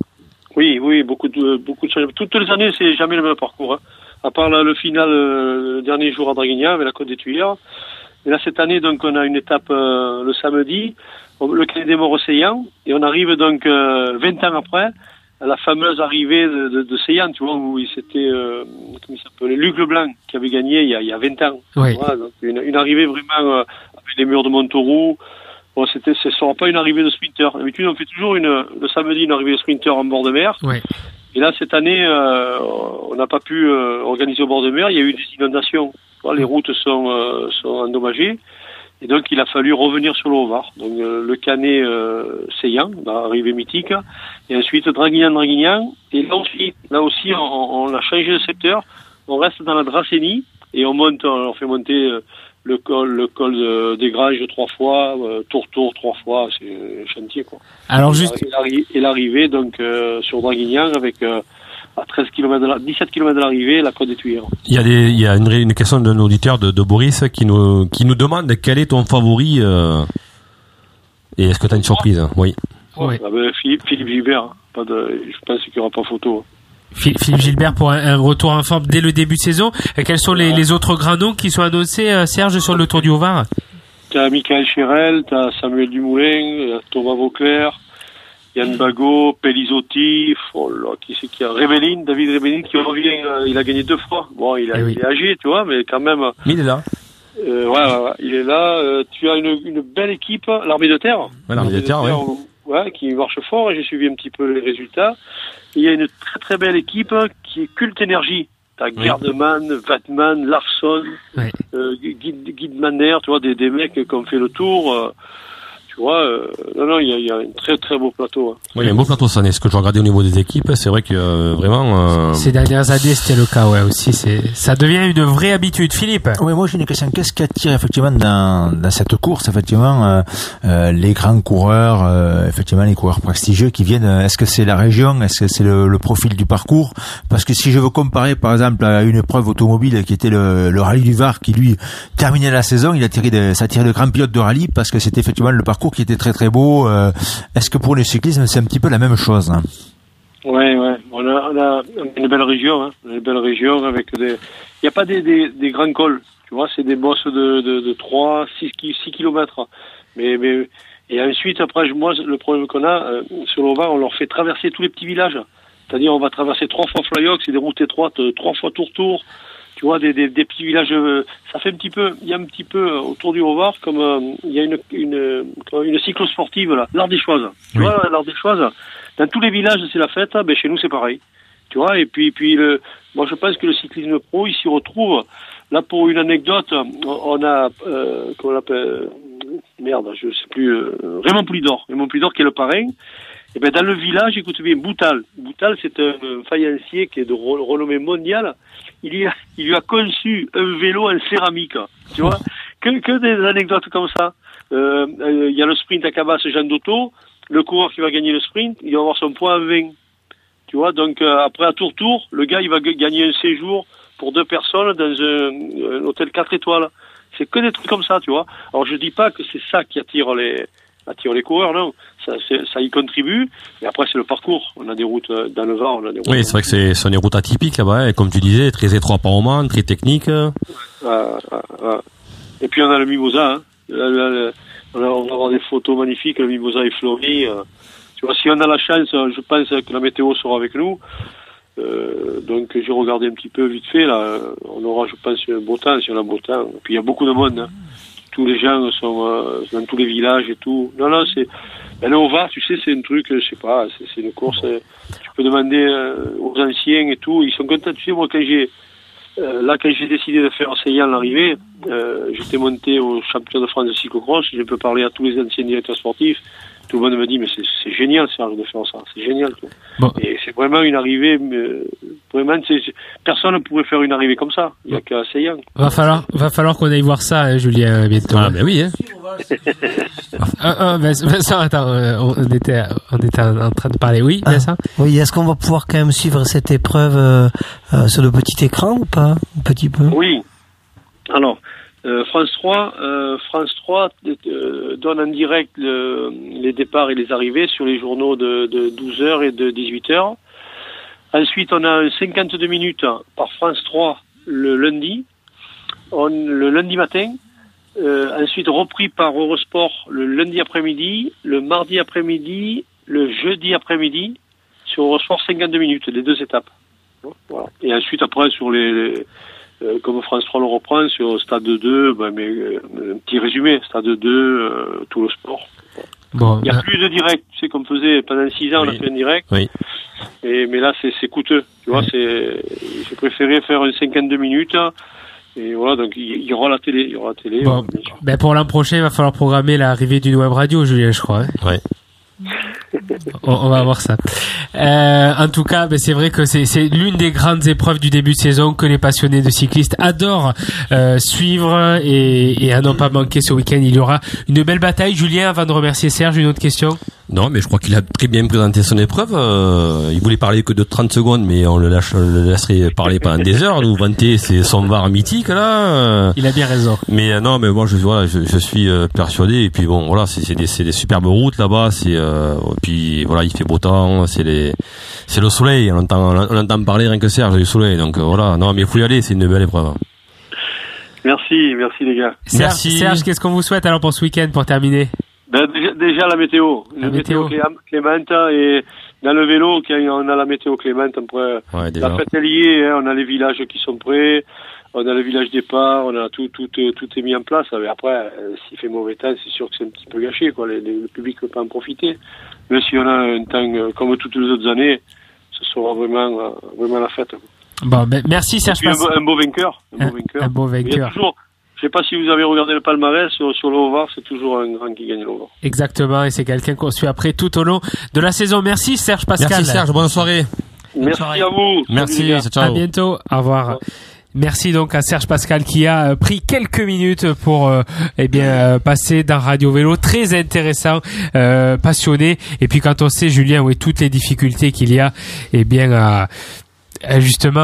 Oui, oui, beaucoup de beaucoup de changements. Toutes les années, c'est jamais le même parcours. Hein. À part là, le final, euh, le dernier jour à Draguignan avec la Côte des Tuyères. Et là, cette année, donc, on a une étape euh, le samedi, le Canet des Morts Seillan, et on arrive donc euh, vingt ans après à la fameuse arrivée de, de, de Seillan, tu vois, où il s'était, euh, comment il s'appelait, Luc Leblanc, qui avait gagné il y a, il y a vingt ans. Oui. Voilà, donc une, une arrivée vraiment euh, avec les murs de Montauroux. Bon, c'était, ce sera pas une arrivée de sprinter. D'habitude, on fait toujours une, le samedi une arrivée de sprinter en bord de mer. Oui. Et là, cette année, euh, on n'a pas pu euh, organiser au bord de mer. Il y a eu des inondations. Voilà, les routes sont, euh, sont endommagées. Et donc, il a fallu revenir sur le Haut-Var. Donc, euh, le Canet euh, Seillan, l'arrivée mythique. Et ensuite, Draguignan-Draguignan. Et là aussi, là aussi on, on a changé de secteur. On reste dans la Dracénie. Et on monte, on fait monter euh, le col, le col de, des Granges trois fois, euh, tour-tour trois fois. C'est un chantier, quoi. Alors, juste. Et l'arrivée, et l'arrivée donc, euh, sur Draguignan avec, euh, à treize kilomètres de la, dix-sept kilomètres de l'arrivée, la Côte des Tuyères. Il y a des, il y a une, une question d'un auditeur de, de Boris qui nous, qui nous demande quel est ton favori, euh, et est-ce que tu as une surprise? Oui. Oui. Ah ben, Philippe, Philippe Gilbert, hein. Pas de, je pense qu'il n'y aura pas photo. Philippe Gilbert pour un, un retour en forme dès le début de saison. Et quels sont les, les autres grands noms qui sont annoncés, euh, Serge, sur le Tour du Haut-Var? T'as Michael Chérel, t'as Samuel Dumoulin, Thomas Vauclair, Yann Bagot, Pelizotti, oh là, qui c'est qui a Rebellin, David Rebellin qui revient, euh, il a gagné deux fois. Bon, il, a, eh oui. il est âgé, tu vois, mais quand même. Mais il est là. Euh, ouais, ouais, ouais, il est là. Euh, tu as une, une belle équipe, l'Armée de Terre. Ouais, l'Armée de Terre, ouais. Ouais, qui marche fort, et j'ai suivi un petit peu les résultats. Il y a une très très belle équipe qui est Culte Énergie. T'as oui. Gardeman, Vatman, Larsson, oui. euh, Guide, Guide tu vois, des, des mecs qui ont fait le tour. Euh, tu vois, euh, non, non, il y a, il y a un très très beau plateau. Hein. Oui, il y a un beau plateau, ça. Ce que je regardais au niveau des équipes, c'est vrai que euh, vraiment. Euh... Ces dernières années, c'était le cas, ouais, aussi. C'est, ça devient une vraie habitude, Philippe. Oui, moi j'ai une question. Qu'est-ce qui attire effectivement dans, dans cette course, effectivement, euh, euh, les grands coureurs, euh, effectivement les coureurs prestigieux qui viennent? Est-ce que c'est la région? Est-ce que c'est le, le profil du parcours? Parce que si je veux comparer, par exemple, à une épreuve automobile qui était le, le rallye du Var, qui lui terminait la saison, il a tiré de, ça tirait de grands pilotes de rallye parce que c'était effectivement le parcours qui était très très beau. Euh, est-ce que pour le cyclisme c'est un petit peu la même chose, hein? Ouais, ouais. On a, on a une belle région, hein. Une belle région avec des. Il n'y a pas des, des, des grands cols, tu vois. C'est des bosses de, de, de trois, six kilomètres. Mais, mais et ensuite après, moi, le problème qu'on a euh, sur le Var, on leur fait traverser tous les petits villages. C'est-à-dire, on va traverser trois fois Flyox, c'est des routes étroites, euh, trois fois tour-tour. Tu vois, des, des, des petits villages, euh, ça fait un petit peu, il y a un petit peu euh, autour du Haut-Var, comme euh, il y a une, une, une cyclosportive, là, l'Ardéchoise. Tu oui. vois, l'Ardéchoise, dans tous les villages, c'est la fête, ben chez nous, c'est pareil. Tu vois, et puis, puis le, moi, je pense que le cyclisme pro, il s'y retrouve. Là, pour une anecdote, on a, euh, comment on l'appelle, merde, je sais plus, euh, Raymond Poulidor, Raymond Poulidor qui est le parrain. Et ben dans le village, écoute bien, Boutal. Boutal, c'est un faïencier qui est de renommée mondiale. Il lui a, il lui a conçu un vélo en céramique. Tu vois, que, que des anecdotes comme ça. Euh, il y a le sprint à Cabas, Jean Dotto. Le coureur qui va gagner le sprint, il va avoir son point en vingt. Tu vois, donc euh, après à tour-tour, le gars, il va g- gagner un séjour pour deux personnes dans un, un hôtel quatre étoiles. C'est que des trucs comme ça, tu vois. Alors je dis pas que c'est ça qui attire les attire les coureurs, non. Ça, c'est, ça y contribue. Et après, c'est le parcours. On a des routes dans le Var, on a des routes. Oui, c'est vrai que c'est, c'est des routes atypiques là-bas, et comme tu disais, très étroit par moment, très technique. Ah, ah, ah. Et puis on a le Mimosa. Hein. Là, là, là, on, a, on va avoir des photos magnifiques. Le Mimosa est fleuri. Euh. Tu vois, si on a la chance, je pense que la météo sera avec nous. Euh, donc j'ai regardé un petit peu vite fait là. On aura, je pense, un beau temps, si on a un beau temps. Et puis il y a beaucoup de monde. Hein. Tous les gens sont euh, dans tous les villages et tout. Non, non, c'est. Ben, au Var, tu sais, c'est un truc, je sais pas, c'est, c'est une course. Euh, tu peux demander euh, aux anciens et tout. Ils sont contents. Tu sais, moi, quand j'ai euh, là, quand j'ai décidé de faire Seillan l'arrivée, euh, j'étais monté au championnat de France de cyclocross. Je peux parler à tous les anciens directeurs sportifs. Tout le monde me dit, mais c'est, c'est génial, Serge, de faire ça. C'est génial. Bon. Et c'est vraiment une arrivée, euh, vraiment, c'est, c'est, personne ne pourrait faire une arrivée comme ça. Il n'y a qu'à Seillan. Va falloir, va falloir qu'on aille voir ça, hein, Julien, bientôt. Ah, ben oui, hein. ah, ah, Vincent, attends, on était, on était en train de parler. Oui, ah, Vincent? Oui, est-ce qu'on va pouvoir quand même suivre cette épreuve, euh, euh, sur le petit écran ou pas? Un petit peu? Oui. Alors, Euh, France trois, euh, France trois euh, donne en direct le, les départs et les arrivées sur les journaux de, de douze heures et de dix-huit heures. Ensuite, on a cinquante-deux minutes par France trois le lundi, on, le lundi matin. Euh, ensuite, repris par Eurosport le lundi après-midi, le mardi après-midi, le jeudi après-midi, sur Eurosport cinquante-deux minutes, les deux étapes. Voilà. Et ensuite, après, sur les... les Euh, comme France trois le reprend sur Stade deux, ben, mais euh, un petit résumé, Stade deux, euh, tout le sport. Bon, il y a ben... plus de direct, tu sais, comme faisait pendant six ans, oui. On a fait un direct. Oui. Et, mais là, c'est, c'est coûteux. Tu vois, c'est, j'ai préféré faire une cinquante-deux minutes. Et voilà, donc il y aura la télé, il y aura la télé. Bon, ben pour l'an prochain, il va falloir programmer l'arrivée d'une web radio, Julien, je crois. Hein. Ouais. on, on va voir ça. Euh, en tout cas, ben c'est vrai que c'est, c'est l'une des grandes épreuves du début de saison que les passionnés de cyclistes adorent euh, suivre et, et à n'en pas manquer ce week-end. Il y aura une belle bataille. Julien, avant de remercier Serge, une autre question? Non, mais je crois qu'il a très bien présenté son épreuve. Euh, il voulait parler que de trente secondes, mais on le, lâche, le laisserait parler pendant des heures. Nous vanter, c'est son var mythique, là. Il a bien raison. Mais euh, non, mais moi, je, voilà, je, je suis euh, persuadé. Et puis bon, voilà, c'est, c'est, des, c'est des superbes routes là-bas. C'est, euh, puis voilà, il fait beau temps. C'est les, c'est le soleil. On entend, on entend parler rien que Serge du soleil. Donc euh, voilà. Non, mais il faut y aller. C'est une belle épreuve. Merci, merci les gars. Serge, Merci. Serge, qu'est-ce qu'on vous souhaite alors pour ce week-end pour terminer? Ben, déjà, déjà la météo, la, la météo, météo clémente, et dans le vélo, on a la météo clémente. Après, ouais, la fête est liée, hein, on a les villages qui sont prêts, on a le village départ, on a tout, tout, tout est mis en place. Après, s'il fait mauvais temps, c'est sûr que c'est un petit peu gâché, quoi. Les, les, le public ne peut pas en profiter. Mais si on a un temps comme toutes les autres années, ce sera vraiment, vraiment la fête. Bon, ben, merci Serge. Un, un beau vainqueur, un, un beau vainqueur. Un beau vainqueur. Il y a toujours, je sais pas si vous avez regardé le palmarès sur, sur le Haut-Var, c'est toujours un grand qui gagne le Haut-Var. Exactement, et c'est quelqu'un qu'on suit après tout au long de la saison. Merci Serge Pascal. Merci Serge, bonne soirée. Merci soirée. à vous. Merci, ciao. À bientôt, au revoir. Merci donc à Serge Pascal qui a pris quelques minutes pour euh, eh bien euh, passer dans Radio Vélo, très intéressant, euh, passionné. Et puis quand on sait, Julien, où est toutes les difficultés qu'il y a, eh bien à, justement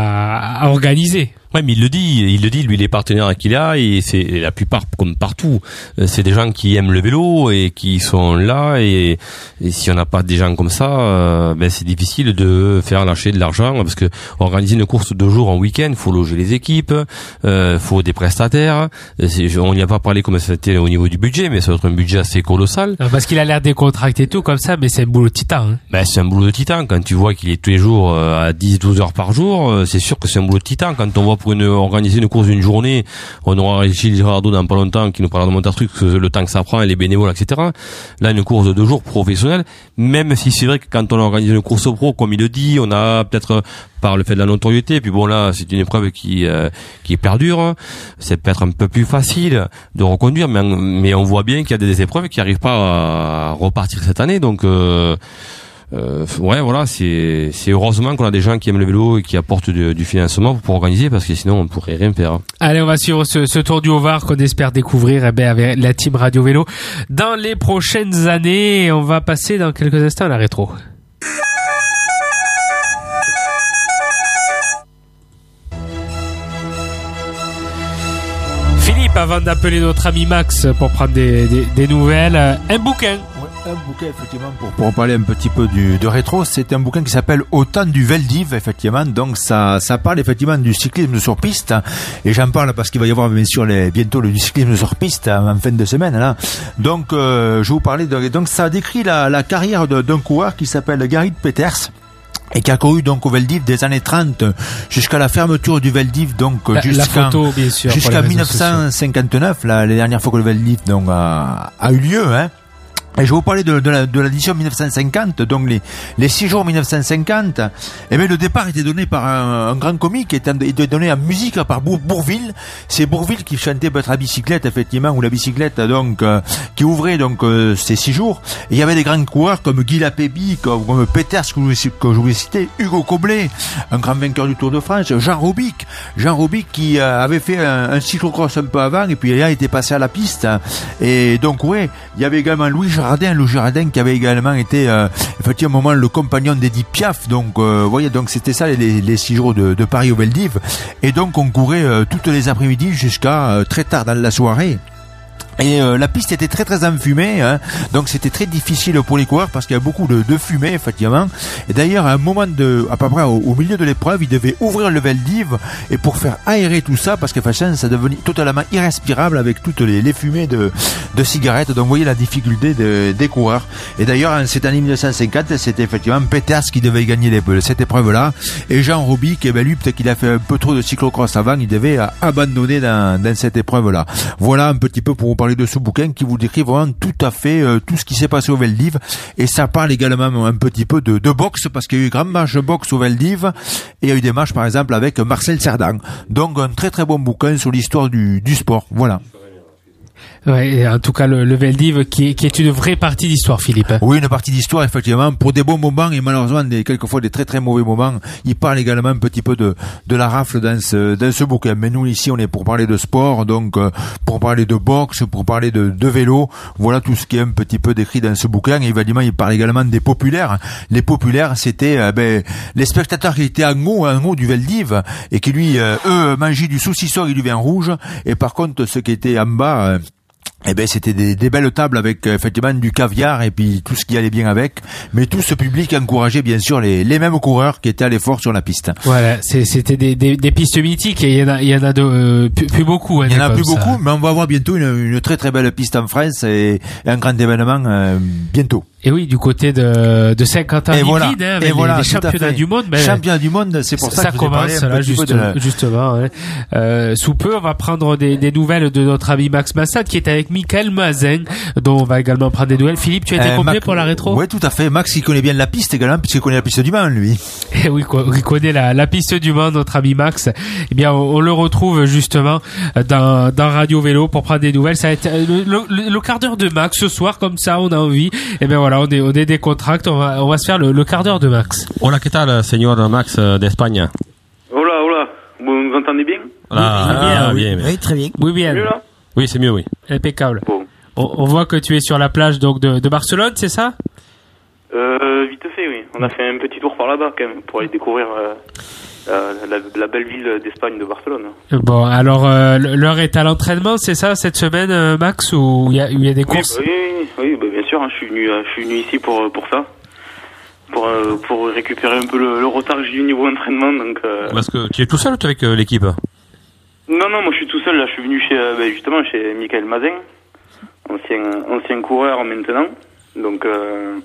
à, à organiser. Ouais, mais il le dit, il le dit, lui, les partenaires qu'il a, et c'est et la plupart, comme partout, c'est des gens qui aiment le vélo et qui sont là, et, et si on n'a pas des gens comme ça, euh, ben c'est difficile de faire lâcher de l'argent, parce que organiser une course de deux jours en week-end, faut loger les équipes, euh, faut des prestataires. C'est, on n'y a pas parlé comme c'était au niveau du budget, mais ça doit être un budget assez colossal. Non, parce qu'il a l'air décontracté et tout comme ça, mais c'est un boulot de titan. Hein. Ben c'est un boulot de titan. Quand tu vois qu'il est tous les jours à dix douze heures par jour, c'est sûr que c'est un boulot de titan. Quand on voit pour une, organiser une course d'une journée, on aura Gilles Girardot dans pas longtemps qui nous parlera de Montartruc, le temps que ça prend et les bénévoles, et cetera. Là, une course de deux jours professionnelle, même si c'est vrai que quand on organise une course pro, comme il le dit, on a peut-être par le fait de la notoriété, puis bon là, c'est une épreuve qui euh, qui perdure, c'est peut-être un peu plus facile de reconduire, mais, mais on voit bien qu'il y a des épreuves qui n'arrivent pas à repartir cette année, donc euh, Euh, ouais, voilà, c'est, c'est heureusement qu'on a des gens qui aiment le vélo et qui apportent du, du financement pour organiser, parce que sinon on pourrait rien faire. Allez, on va suivre ce, ce tour du Haut-Var qu'on espère découvrir eh bien, avec la team Radio Vélo dans les prochaines années. On va passer dans quelques instants à la rétro. Philippe, avant d'appeler notre ami Max pour prendre des, des, des nouvelles, un bouquin. Un bouquin, effectivement, pour, pour parler un petit peu du, de rétro, c'est un bouquin qui s'appelle Au temps du Veldiv, effectivement. Donc, ça, ça parle effectivement du cyclisme sur piste. Et j'en parle parce qu'il va y avoir, bien sûr, les, bientôt le cyclisme sur piste en fin de semaine, là. Donc, euh, je vais vous parler de, donc, ça décrit la, la carrière de, d'un coureur qui s'appelle Gary Peters. Et qui a couru donc au Veldiv des années trente jusqu'à la fermeture du Veldiv, donc la, jusqu'à, la photo, bien sûr, jusqu'à dix-neuf cent cinquante-neuf, la, la dernière fois que le Veldiv donc a, a eu lieu, hein. Et je vais vous parler de, de, la, de l'édition dix-neuf cent cinquante, donc les, les six jours dix-neuf cent cinquante. Et bien le départ était donné par un, un grand comique, qui était, était donné en musique par Bour, Bourvil. C'est Bourvil qui chantait peut-être la bicyclette, effectivement, ou la bicyclette, donc, euh, qui ouvrait donc euh, ces six jours. Et il y avait des grands coureurs comme Guy Lapéby, comme, comme Peters, que je, que je voulais citer, Hugo Coblet, un grand vainqueur du Tour de France, Jean Robic, Jean Robic qui euh, avait fait un, un cyclocross un peu avant, et puis il a été passé à la piste. Et donc, ouais, il y avait également Louis Girardin, Lou Girardin qui avait également été euh, effectivement un moment le compagnon d'Edith Piaf. Donc, euh, vous voyez, donc c'était ça les, les six jours de, de Paris au Veldiv. Et donc on courait euh, toutes les après-midi jusqu'à euh, très tard dans la soirée. Et euh, la piste était très très enfumée, hein, donc c'était très difficile pour les coureurs parce qu'il y a beaucoup de, de fumée effectivement. Et d'ailleurs à un moment de, à peu près au, au milieu de l'épreuve, ils devaient ouvrir le Veldiv et pour faire aérer tout ça parce que façon ça devenait totalement irrespirable avec toutes les, les fumées de, de cigarettes. Donc vous voyez la difficulté de, des coureurs. Et d'ailleurs en cette année mille neuf cent cinquante, c'était effectivement Peters qui devait gagner les, cette épreuve-là et Jean Robic, eh ben lui peut-être qu'il a fait un peu trop de cyclocross avant, il devait euh, abandonner dans, dans cette épreuve-là. Voilà un petit peu pour vous parler de ce bouquin qui vous décrit vraiment tout à fait euh, tout ce qui s'est passé au Veldiv et ça parle également un petit peu de, de boxe parce qu'il y a eu une grande match de boxe au Veldiv et il y a eu des matchs par exemple avec Marcel Cerdan. Donc un très très bon bouquin sur l'histoire du, du sport. Voilà. Ouais, en tout cas le, le Veldiv qui est, qui est une vraie partie d'histoire, Philippe. Oui, une partie d'histoire effectivement pour des bons moments et malheureusement des quelquefois des très très mauvais moments. Il parle également un petit peu de de la rafle dans ce dans ce bouquin. Mais nous ici on est pour parler de sport, donc euh, pour parler de boxe, pour parler de de vélo. Voilà tout ce qui est un petit peu décrit dans ce bouquin. Et évidemment il parle également des populaires. Les populaires c'était euh, ben les spectateurs qui étaient en haut en haut du Veldiv et qui lui euh, eux mangeaient du saucisson et du vin rouge. Et par contre ceux qui étaient en bas euh, eh ben c'était des, des belles tables avec euh, effectivement du caviar et puis tout ce qui allait bien avec, mais tout ce public encourageait bien sûr les, les mêmes coureurs qui étaient à l'effort sur la piste. Voilà, c'est, c'était des, des, des pistes mythiques et il y en a, il y en a de, euh, plus, plus beaucoup. Hein, il y en a plus ça. beaucoup, mais on va avoir bientôt une, une très très belle piste en France et, et un grand événement euh, bientôt. Et oui, du côté de, de Saint-Quentin, et voilà, hein, avec et voilà, les, les championnats du monde. Ben, championnats du monde, c'est pour ça, ça que commence là, juste, la... justement. Hein. Euh, sous peu, on va prendre des, des nouvelles de notre ami Max Massad qui est avec Michael Mazin, dont on va également prendre des nouvelles. Philippe, tu as été euh, complet Mac... pour la rétro? Oui, tout à fait. Max, il connaît bien la piste également, puisqu'il connaît la piste du Mans, lui. Et oui, il connaît la, la piste du Mans, notre ami Max. Eh bien, on, on le retrouve justement dans, dans Radio Vélo pour prendre des nouvelles. Ça va être le, le, le quart d'heure de Max ce soir, comme ça, on a envie. Et bien voilà, on est, on est des contracts, on va, on va se faire le, le quart d'heure de Max. Hola, ¿qué tal, señor Max d'Espagne? Hola, hola. Vous nous entendez bien? Ah, oui, bien, ah, oui. bien, bien. Oui, très bien. Oui, bien. C'est mieux, là? Oui, c'est mieux, oui. Impeccable. Bon. On, on voit que tu es sur la plage donc de, de Barcelone, c'est ça? Euh, vite fait, oui. On a fait un petit tour par là-bas quand même pour aller découvrir euh, euh, la, la belle ville d'Espagne de Barcelone. Bon, alors euh, l'heure est à l'entraînement, c'est ça cette semaine, euh, Max, ou il y a, il y a des courses? Oui, oui, oui, oui bah, bien sûr. Hein, je suis venu, euh, je suis venu ici pour pour ça, pour euh, pour récupérer un peu le, le retard que j'ai eu au niveau entraînement. Donc. Euh... Parce que tu es tout seul ou tu es avec euh, l'équipe? Non, non, moi je suis tout seul. Là, je suis venu chez euh, bah, justement chez Michael Mazin, ancien ancien coureur maintenant. Donc euh,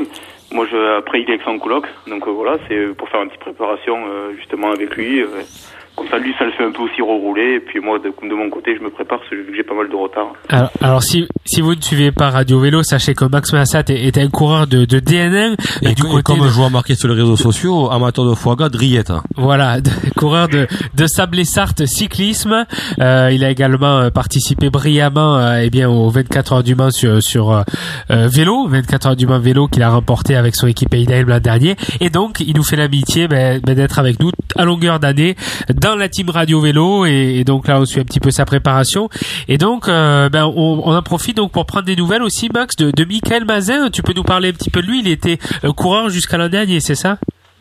moi je après il est avec son coloc, donc euh, voilà, c'est pour faire une petite préparation euh, justement avec lui. Euh, comme ça lui ça le fait un peu aussi rerouler et puis moi de, de mon côté je me prépare parce que j'ai pas mal de retard. Alors, alors si si vous ne suivez pas Radio Vélo, sachez que Max Massat est, est un coureur de, de D N N et, et du que, côté et comme de... je vois marqué sur les réseaux sociaux, amateur de foie gras, Driette. Voilà, de, coureur de de Sablé-Sarthe cyclisme. Euh, il a également participé brillamment euh, eh bien aux vingt-quatre heures du Mans sur sur euh, vélo, vingt-quatre heures du Mans vélo qu'il a remporté avec son équipe Eidheim l'an dernier. Et donc il nous fait l'amitié ben, ben, d'être avec nous à longueur d'année dans la team Radio Vélo et, et donc là on suit un petit peu sa préparation et donc euh, ben on, on en profite donc pour prendre des nouvelles aussi, Max, de, de Michael Mazin. Tu peux nous parler un petit peu de lui? Il était euh, coureur jusqu'à l'an dernier, c'est ça?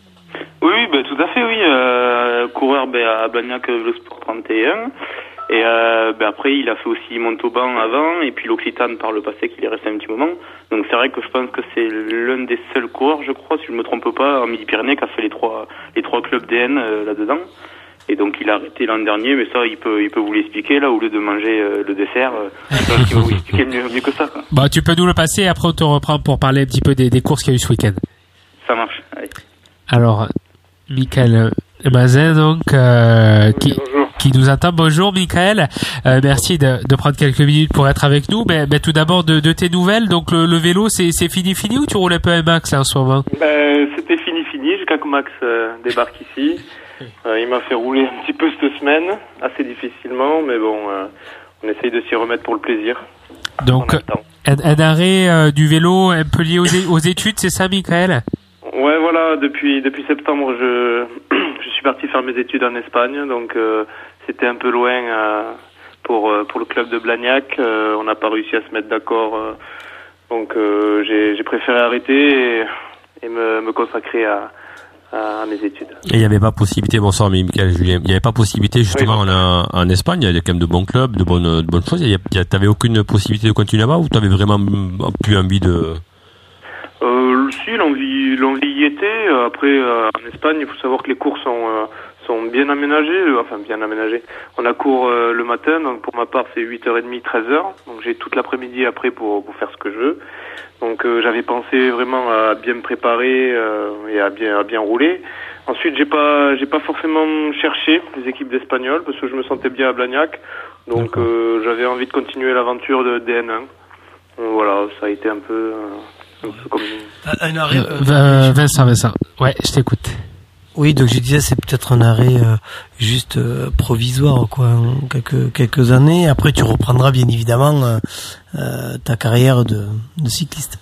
Oui, ben tout à fait, oui. Euh, coureur ben, à Blagnac Velosport trente et un et euh, ben, après il a fait aussi Montauban avant et puis l'Occitane par le passé qu'il est resté un petit moment. Donc c'est vrai que je pense que c'est l'un des seuls coureurs, je crois, si je me trompe pas, en Midi-Pyrénées qui a fait les trois les trois clubs D N euh, là-dedans. Et donc il a arrêté l'an dernier, mais ça il peut il peut vous l'expliquer là au lieu de manger euh, le dessert. Euh, il va vous expliquer mieux, mieux que ça. Quoi. Bah tu peux nous le passer et après on te reprend pour parler un petit peu des, des courses qu'il y a eu ce week-end. Ça marche. Allez. Alors Michael Mazin donc euh, qui Bonjour. qui nous attend. Bonjour Michael, euh, merci de, de prendre quelques minutes pour être avec nous. Mais, mais tout d'abord de, de tes nouvelles. Donc le, le vélo c'est c'est fini fini ou tu roules un peu un Max là, en ce moment? Ben c'était fini fini jusqu'à que Max euh, débarque ici. Euh, il m'a fait rouler un petit peu cette semaine, assez difficilement, mais bon, euh, on essaye de s'y remettre pour le plaisir. Donc, un, un arrêt euh, du vélo un peu lié aux, aux études, c'est ça, Michael? Ouais, voilà, depuis depuis septembre, je je suis parti faire mes études en Espagne, donc euh, c'était un peu loin euh, pour euh, pour le club de Blagnac. Euh, on n'a pas réussi à se mettre d'accord euh, Donc euh, j'ai, j'ai préféré arrêter et, et me, me consacrer à, à mes études. Et il n'y avait pas possibilité, bonsoir Michael Julien, il n'y avait pas possibilité justement oui, en, en Espagne, il y a quand même de bons clubs, de bonnes, de bonnes choses, tu n'avais aucune possibilité de continuer là-bas ou tu avais vraiment plus envie de... Euh, si, l'envie, l'envie y était. Après, euh, en Espagne, il faut savoir que les cours sont, euh, sont bien aménagés, euh, enfin bien aménagés. On a cours euh, le matin, donc pour ma part c'est huit heures trente, treize heures, donc j'ai toute l'après-midi après pour, pour faire ce que je veux. Donc euh, j'avais pensé vraiment à bien me préparer euh, et à bien, à bien rouler. Ensuite, j'ai pas, j'ai pas forcément cherché les équipes d'Espagnols parce que je me sentais bien à Blagnac, donc euh, j'avais envie de continuer l'aventure de D N un. Donc, voilà, ça a été un peu... Euh, Comme... Un arrêt, euh, euh, Vincent, Vincent. Ouais, je t'écoute. Oui, donc je disais, c'est peut-être un arrêt euh, juste euh, provisoire, quoi, hein, quelques quelques années. Après, tu reprendras bien évidemment euh, euh, ta carrière de, de cycliste.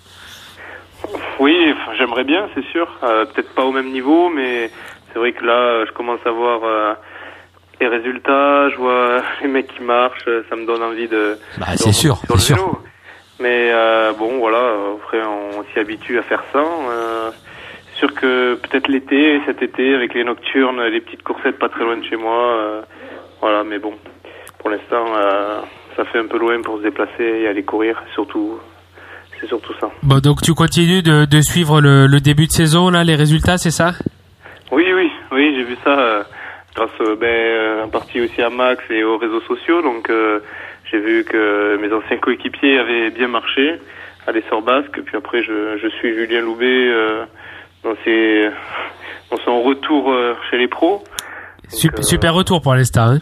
Oui, j'aimerais bien, c'est sûr. Euh, peut-être pas au même niveau, mais c'est vrai que là, je commence à voir euh, les résultats. Je vois les mecs qui marchent. Ça me donne envie de. Bah, de c'est sûr, sur c'est le sûr. vélo. Mais euh, bon, voilà, après on s'y habitue à faire ça. Euh, c'est sûr que peut-être l'été, cet été, avec les nocturnes, les petites coursettes pas très loin de chez moi, euh, voilà. Mais bon, pour l'instant, euh, ça fait un peu loin pour se déplacer et aller courir. Surtout, c'est surtout ça. Bon, donc tu continues de, de suivre le, le début de saison, là, les résultats, c'est ça? Oui, oui, oui, j'ai vu ça euh, grâce, euh, ben, euh, en partie aussi à Max et aux réseaux sociaux, donc. Euh, J'ai vu que mes anciens coéquipiers avaient bien marché à l'Essor Basque. Puis après, je, je suis Julien Loubet euh, dans, ses, dans son retour euh, chez les pros. Donc, super, euh, super retour pour l'Estard. Hein.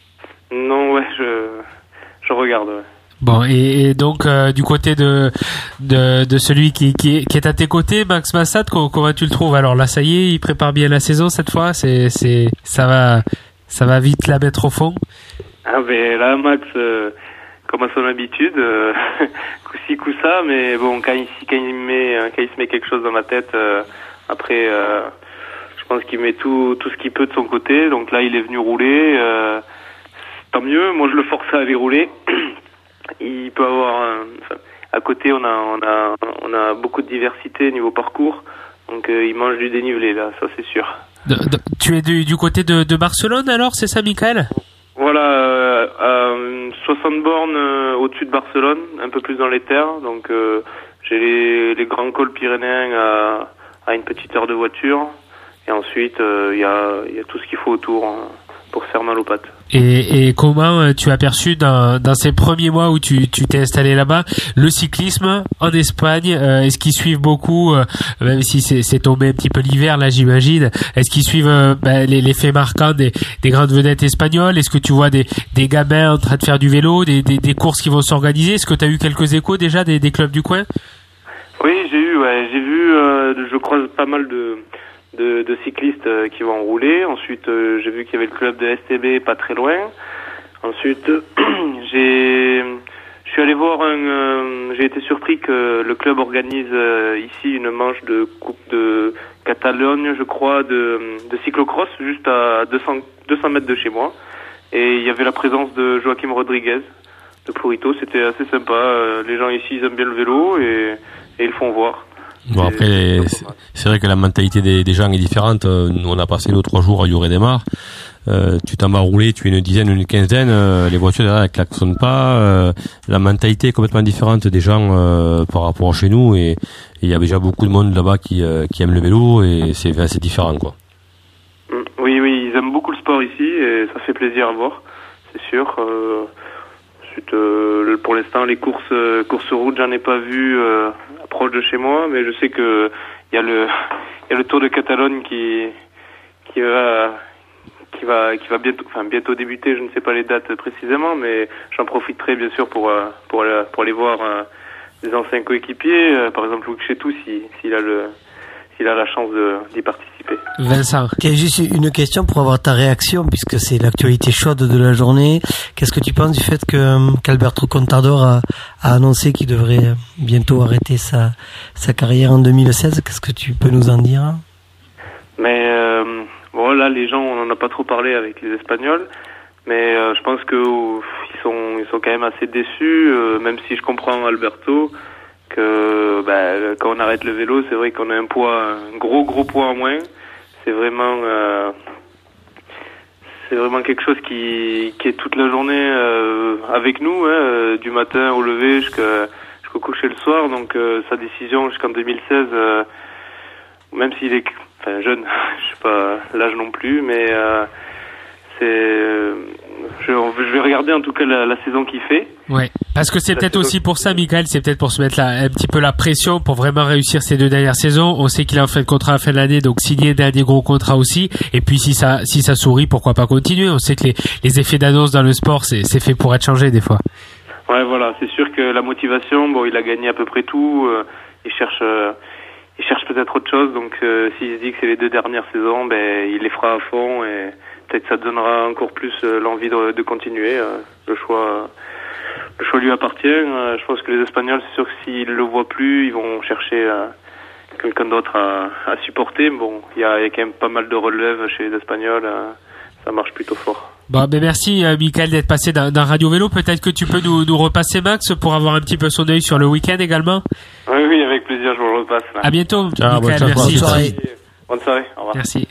Non, ouais, je, je regarde. Ouais. Bon, et, et donc euh, du côté de, de de celui qui qui est, qui est à tes côtés, Max Massat, comment, comment tu le trouves? Alors là, ça y est, il prépare bien la saison cette fois. C'est c'est ça va ça va vite la mettre au fond. Ah ben là, Max, euh, comme à son habitude, euh, coup-ci, coup-ça, mais bon, quand il, quand il met, quand il se met quelque chose dans la tête, euh, après, euh, je pense qu'il met tout, tout ce qu'il peut de son côté. Donc là, il est venu rouler, euh, tant mieux. Moi, je le force à aller rouler. Il peut avoir, un, enfin, à côté, on a, on a, on a beaucoup de diversité niveau parcours. Donc euh, il mange du dénivelé là, ça c'est sûr. De, de, tu es du, du côté de, de Barcelone alors, c'est ça, Michael? Voilà, euh, euh, soixante bornes euh, au-dessus de Barcelone, un peu plus dans les terres. Donc euh, j'ai les, les grands cols pyrénéens à, à une petite heure de voiture. Et ensuite, il euh, y, a, y a tout ce qu'il faut autour hein, pour se faire mal aux pattes. Et, et comment euh, tu as perçu dans, dans ces premiers mois où tu, tu t'es installé là-bas le cyclisme en Espagne? euh, Est-ce qu'ils suivent beaucoup, euh, même si c'est, c'est tombé un petit peu l'hiver là j'imagine, est-ce qu'ils suivent euh, bah, les, les faits marquants des, des grandes vedettes espagnoles? Est-ce que tu vois des, des gamins en train de faire du vélo, des, des, des courses qui vont s'organiser? Est-ce que tu as eu quelques échos déjà des, des clubs du coin? Oui, j'ai eu, ouais, j'ai vu, euh, je croise pas mal de... De, de cyclistes euh, qui vont rouler. Ensuite, euh, j'ai vu qu'il y avait le club de S T B pas très loin. Ensuite, euh, j'ai, je suis allé voir un. Euh, j'ai été surpris que le club organise euh, ici une manche de Coupe de Catalogne, je crois, de, de cyclocross, juste à deux cents mètres de chez moi. Et il y avait la présence de Joaquim Rodriguez de Purito. C'était assez sympa. Euh, les gens ici, ils aiment bien le vélo et, et ils le font voir. Bon après, c'est, c'est vrai que la mentalité des, des gens est différente. Nous, on a passé nos trois jours à Lloret-des-Mars. Euh, tu t'en vas rouler, tu es une dizaine, une quinzaine, euh, les voitures derrière elles klaxonnent pas. Euh, la mentalité est complètement différente des gens euh, par rapport à chez nous. Et il y a déjà beaucoup de monde là-bas qui, euh, qui aime le vélo et c'est, c'est différent, quoi. Oui, oui, ils aiment beaucoup le sport ici et ça fait plaisir à voir, c'est sûr. Euh, ensuite, euh, pour l'instant, les courses, euh, courses route, j'en ai pas vu. Euh, proche de chez moi, mais je sais que il y a le il y a le Tour de Catalogne qui qui va qui va qui va bientôt enfin bientôt débuter, je ne sais pas les dates précisément, mais j'en profiterai bien sûr pour pour pour aller voir des anciens coéquipiers, par exemple Luc Chetou si s'il a le s'il a la chance de, d'y participer. Vincent, j'ai juste une question pour avoir ta réaction, puisque c'est l'actualité chaude de la journée. Qu'est-ce que tu penses du fait que qu'Alberto Contador a, a annoncé qu'il devrait bientôt arrêter sa, sa carrière en deux mille seize? Qu'est-ce que tu peux nous en dire? Mais euh, bon, là, les gens, on n'en a pas trop parlé avec les Espagnols, mais euh, je pense que ouf, ils sont ils sont quand même assez déçus, euh, même si je comprends Alberto. que bah, quand on arrête le vélo, c'est vrai qu'on a un poids, un gros gros poids en moins. C'est vraiment, euh, c'est vraiment quelque chose qui, qui est toute la journée euh, avec nous, hein, du matin au lever jusqu'à, jusqu'au coucher le soir. Donc euh, sa décision jusqu'en deux mille seize, euh, même s'il est, enfin jeune, je sais pas l'âge non plus, mais euh, c'est, euh, je, je vais regarder en tout cas la, la saison qu'il fait. Ouais, parce que c'est peut-être aussi pour ça, Michael, c'est peut-être pour se mettre la, un petit peu la pression pour vraiment réussir ces deux dernières saisons. On sait qu'il est en fin de contrat à la fin de l'année, donc signer un dernier gros contrat aussi. Et puis si ça, si ça sourit, pourquoi pas continuer. On sait que les, les effets d'annonce dans le sport, c'est, c'est fait pour être changé des fois. Ouais, voilà, c'est sûr que la motivation, bon, il a gagné à peu près tout. Euh, il cherche, euh, il cherche peut-être autre chose. Donc euh, s'il se dit que c'est les deux dernières saisons, ben il les fera à fond et peut-être que ça donnera encore plus euh, l'envie de, de continuer. Euh, le choix. Le choix lui appartient. Euh, je pense que les Espagnols, c'est sûr que s'ils le voient plus, ils vont chercher euh, quelqu'un d'autre à, à supporter. Bon, il y a, y a quand même pas mal de relève chez les Espagnols. Euh, ça marche plutôt fort. Bon, ben merci, euh, Michael, d'être passé d'un, d'un Radio Vélo. Peut-être que tu peux nous, nous repasser Max pour avoir un petit peu son œil sur le week-end également. Oui, oui, avec plaisir, je vous le repasse. Là. À bientôt, Ciao, Michael. bonne Merci. Bonne soirée. Bonne soirée. Au revoir. Merci.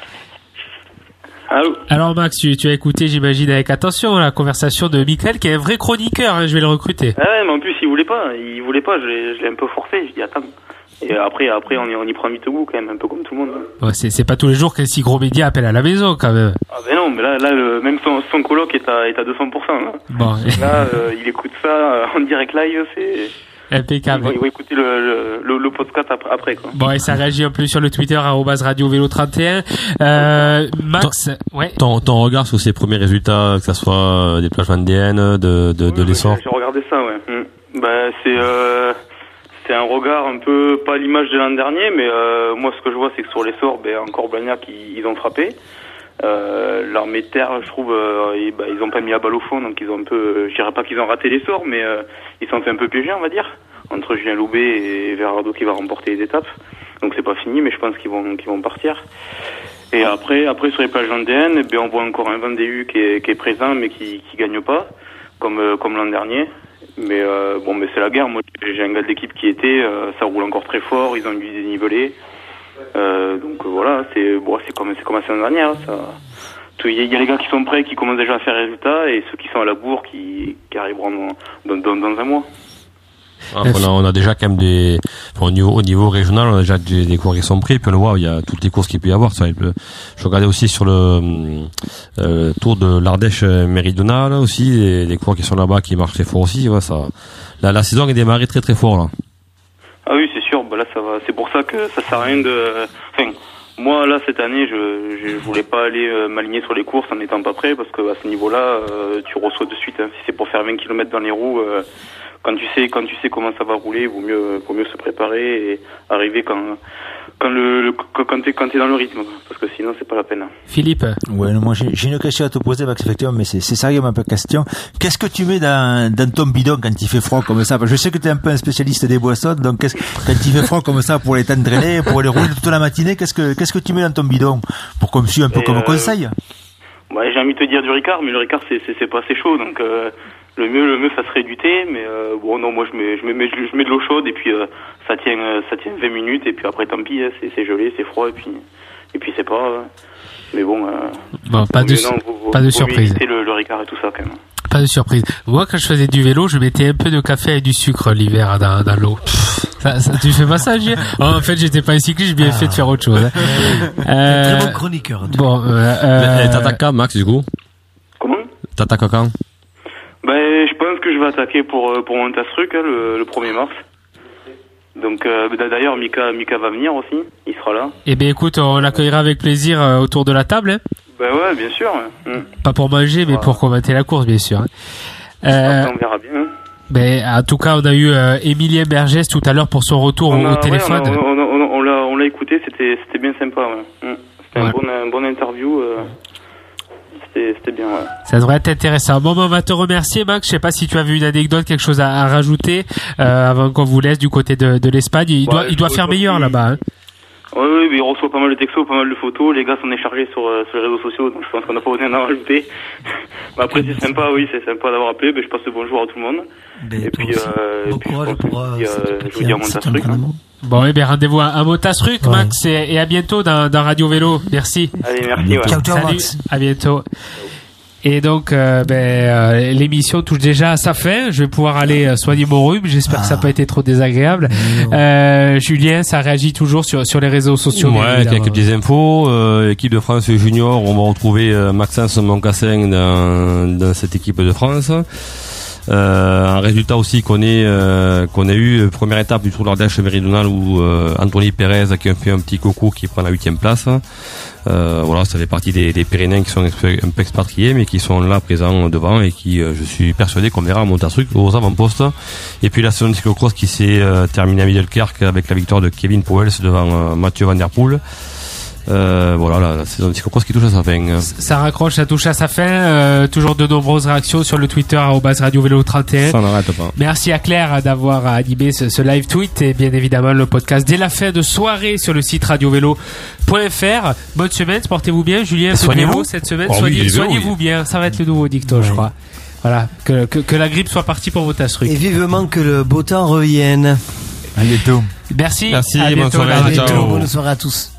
Allô. Alors Max, tu, tu as écouté, j'imagine, avec attention la conversation de Michael, qui est un vrai chroniqueur. Hein, je vais le recruter. Ah ouais, mais en plus il voulait pas, il voulait pas. Je l'ai, je l'ai un peu forcé. Je dis attends. Et après, après on y, on y prend vite au goût quand même, un peu comme tout le monde. Hein. Bon, c'est, c'est pas tous les jours qu'un si gros média appelle à la maison quand même. Ah ben non, mais là, là, le, même son, son coloc est à, est à deux cents pour cent. Hein. Bon. Là, euh, il écoute ça euh, en direct live, c'est impeccable. Il va, il va écouter le, le, le podcast après, après quoi. Bon, et ça réagit en plus sur le Twitter arobase radio vélo trente et un. Euh, Max, ouais. Ton, ton regard sur ces premiers résultats, que ça soit des plages vendéennes, de, de, oui, de l'essor. J'ai, j'ai regardé ça, ouais. Mmh. Bah, c'est, euh, c'est un regard un peu, pas à l'image de l'an dernier, mais euh, moi ce que je vois c'est que sur l'essor, ben, encore Blagnac, ils, ils ont frappé. Euh, l'armée de terre, je trouve, euh, ils, bah, ils ont pas mis la balle au fond, donc ils ont un peu, euh, je dirais pas qu'ils ont raté l'essor, mais euh, ils sont fait un peu piéger, on va dire, entre Julien Loubet et Verardo qui va remporter les étapes. Donc c'est pas fini, mais je pense qu'ils vont, qu'ils vont partir. Et après, après sur les plages vendéennes, ben on voit encore un Vendée-U qui est, qui est présent, mais qui, qui gagne pas, comme, euh, comme l'an dernier. Mais euh, bon, mais c'est la guerre. Moi, j'ai un gars de l'équipe qui était, euh, ça roule encore très fort, ils ont dû déniveler. Euh, donc euh, voilà, c'est bon, c'est comme c'est comme la semaine dernière. Ça, il y, y a les gars qui sont prêts, qui commencent déjà à faire résultats, et ceux qui sont à la bourre, qui, qui arriveront dans, dans, dans un mois. Ah, on, a, on a déjà quand même des, enfin, au niveau au niveau régional, on a déjà des, des coureurs qui sont pris, puis on le voit, il y a toutes les courses qu'il peut y avoir. Ça, je regardais aussi sur le euh, tour de l'Ardèche méridionale aussi, des, des coureurs qui sont là-bas, qui marchent très fort aussi. Ouais, ça, la, la saison est démarrée très très fort là. Ah oui, c'est sûr. Bah là, ça va. C'est pour ça que ça sert à rien de. Enfin, moi là cette année, je je voulais pas aller euh, m'aligner sur les courses en n'étant pas prêt, parce que à ce niveau-là, euh, tu reçois de suite. Hein. Si c'est pour faire vingt kilomètres dans les roues, euh, quand tu sais quand tu sais comment ça va rouler, vaut mieux vaut mieux se préparer et arriver quand quand le, le quand t'es quand t'es dans le rythme, parce que sinon c'est pas la peine. Philippe. Ouais, non, moi j'ai, j'ai une question à te poser, Max, effectivement, mais c'est, c'est sérieux ma question. Qu'est-ce que tu mets dans, dans ton bidon quand il fait froid comme ça? Parce que je sais que tu es un peu un spécialiste des boissons, donc qu'est-ce, quand il fait froid comme ça pour les t'entraîner, pour les rouler toute la matinée, qu'est-ce que qu'est-ce que tu mets dans ton bidon pour qu'on me suive un peu et comme euh, conseil? Ouais, j'ai envie de te dire du Ricard, mais le Ricard c'est c'est, c'est pas assez chaud, donc euh, le mieux le mieux ça serait du thé, mais euh, bon non, moi je mets je mets je mets de l'eau chaude et puis euh, ça tient ça tient vingt minutes et puis après tant pis, hein, c'est c'est gelé, c'est froid et puis et puis c'est pas euh, mais bon, euh, bon pas de non, vous, vous, pas de vous surprise. Le, le Ricard et tout ça quand même. Pas de surprise. Moi, quand je faisais du vélo, je mettais un peu de café et du sucre l'hiver dans, dans l'eau. Ça, ça, tu fais pas ça, Julien? Oh, en fait, j'étais pas un cycliste, j'ai bien ah. fait de faire autre chose. Hein. Euh, très bon chroniqueur. Bon, euh, euh... t'attaques quand, Max, du coup? Comment? T'attaques quand? Ben, je pense que je vais attaquer pour pour monter à ce truc, hein, le, le premier mars. Donc euh, d'ailleurs Mika Mika va venir aussi, il sera là. Eh ben écoute, on l'accueillera avec plaisir euh, autour de la table. Hein. Ben ouais, bien sûr. Mmh. Pas pour manger, mais voilà. Pour commenter la course, bien sûr. Hein. Euh, on verra bien. Ben en tout cas, on a eu euh, Emilien Bergès tout à l'heure pour son retour on au, a, au téléphone. Ouais, on, a, on, a, on, a, on l'a on l'a écouté, c'était c'était bien sympa. Ouais. Mmh. C'était ouais. un bon un bon interview. Euh... C'était, c'était bien, ouais. Ça devrait être intéressant. Bon, ben, on va te remercier, Max. Je sais pas si tu as vu une anecdote, quelque chose à, à rajouter euh, avant qu'on vous laisse du côté de, de l'Espagne. Il ouais, doit, il doit faire meilleur là-bas. Hein. Oui, oui, mais il reçoit pas mal de textos, pas mal de photos. Les gars sont déchargés sur, euh, sur les réseaux sociaux, donc je pense qu'on n'a pas besoin d'en rajouter. Mais après, c'est sympa, oui, c'est sympa d'avoir appelé. Ben, je passe le bonjour à tout le monde. Ben, et, puis, euh, et puis, je pense pour, que euh, je vous dis à Montastruc. Hein. Bon, eh bien, rendez-vous à, à Montastruc, ouais. Max, et, et à bientôt dans, dans Radio Vélo. Merci. Allez, merci. Ouais. Ciao, ciao, Salut, Max. à bientôt. Et donc, euh, ben, euh, l'émission touche déjà à sa fin. Je vais pouvoir aller euh, soigner mon rhume. J'espère ah. que ça n'a pas été trop désagréable. Euh, Julien, ça réagit toujours sur sur les réseaux sociaux. Ouais, quelques petites infos. Euh, équipe de France junior, on va retrouver euh, Maxence Moncassin dans, dans cette équipe de France. Euh, un résultat aussi qu'on est euh, qu'on a eu première étape du Tour de l'Ardèche méridional où euh, Anthony Pérez qui a fait un petit coco qui prend la huitième place. Euh, voilà, ça fait partie des, des Pyrénéens qui sont un peu expatriés mais qui sont là présents devant et qui, euh, je suis persuadé qu'on verra à Montastruc aux avant-postes. Et puis la saison de cyclocross qui s'est euh, terminée à Middelkerk avec la victoire de Kevin Powels devant euh, Mathieu Van Der Poel. Euh, voilà, la, la saison de cyclocross qui touche à sa fin. Ça raccroche, ça touche à sa fin. Euh, toujours de nombreuses réactions sur le Twitter arobase radio vélo trente et un. Ça n'arrête pas. Merci à Claire d'avoir animé ce, ce live tweet et bien évidemment le podcast dès la fin de soirée sur le site radio vélo point f r. Bonne semaine, portez-vous bien. Julien, soignez-vous cette semaine. Oh, soignez, oui, soignez-vous oui. bien. Ça va être le nouveau dicto, ouais. je crois. Voilà, que, que, que la grippe soit partie pour Montastruc. Et vivement que le beau temps revienne. À bientôt. Merci. Merci. À bientôt, bonne soirée. À bientôt. Ciao. Bonne soirée à tous.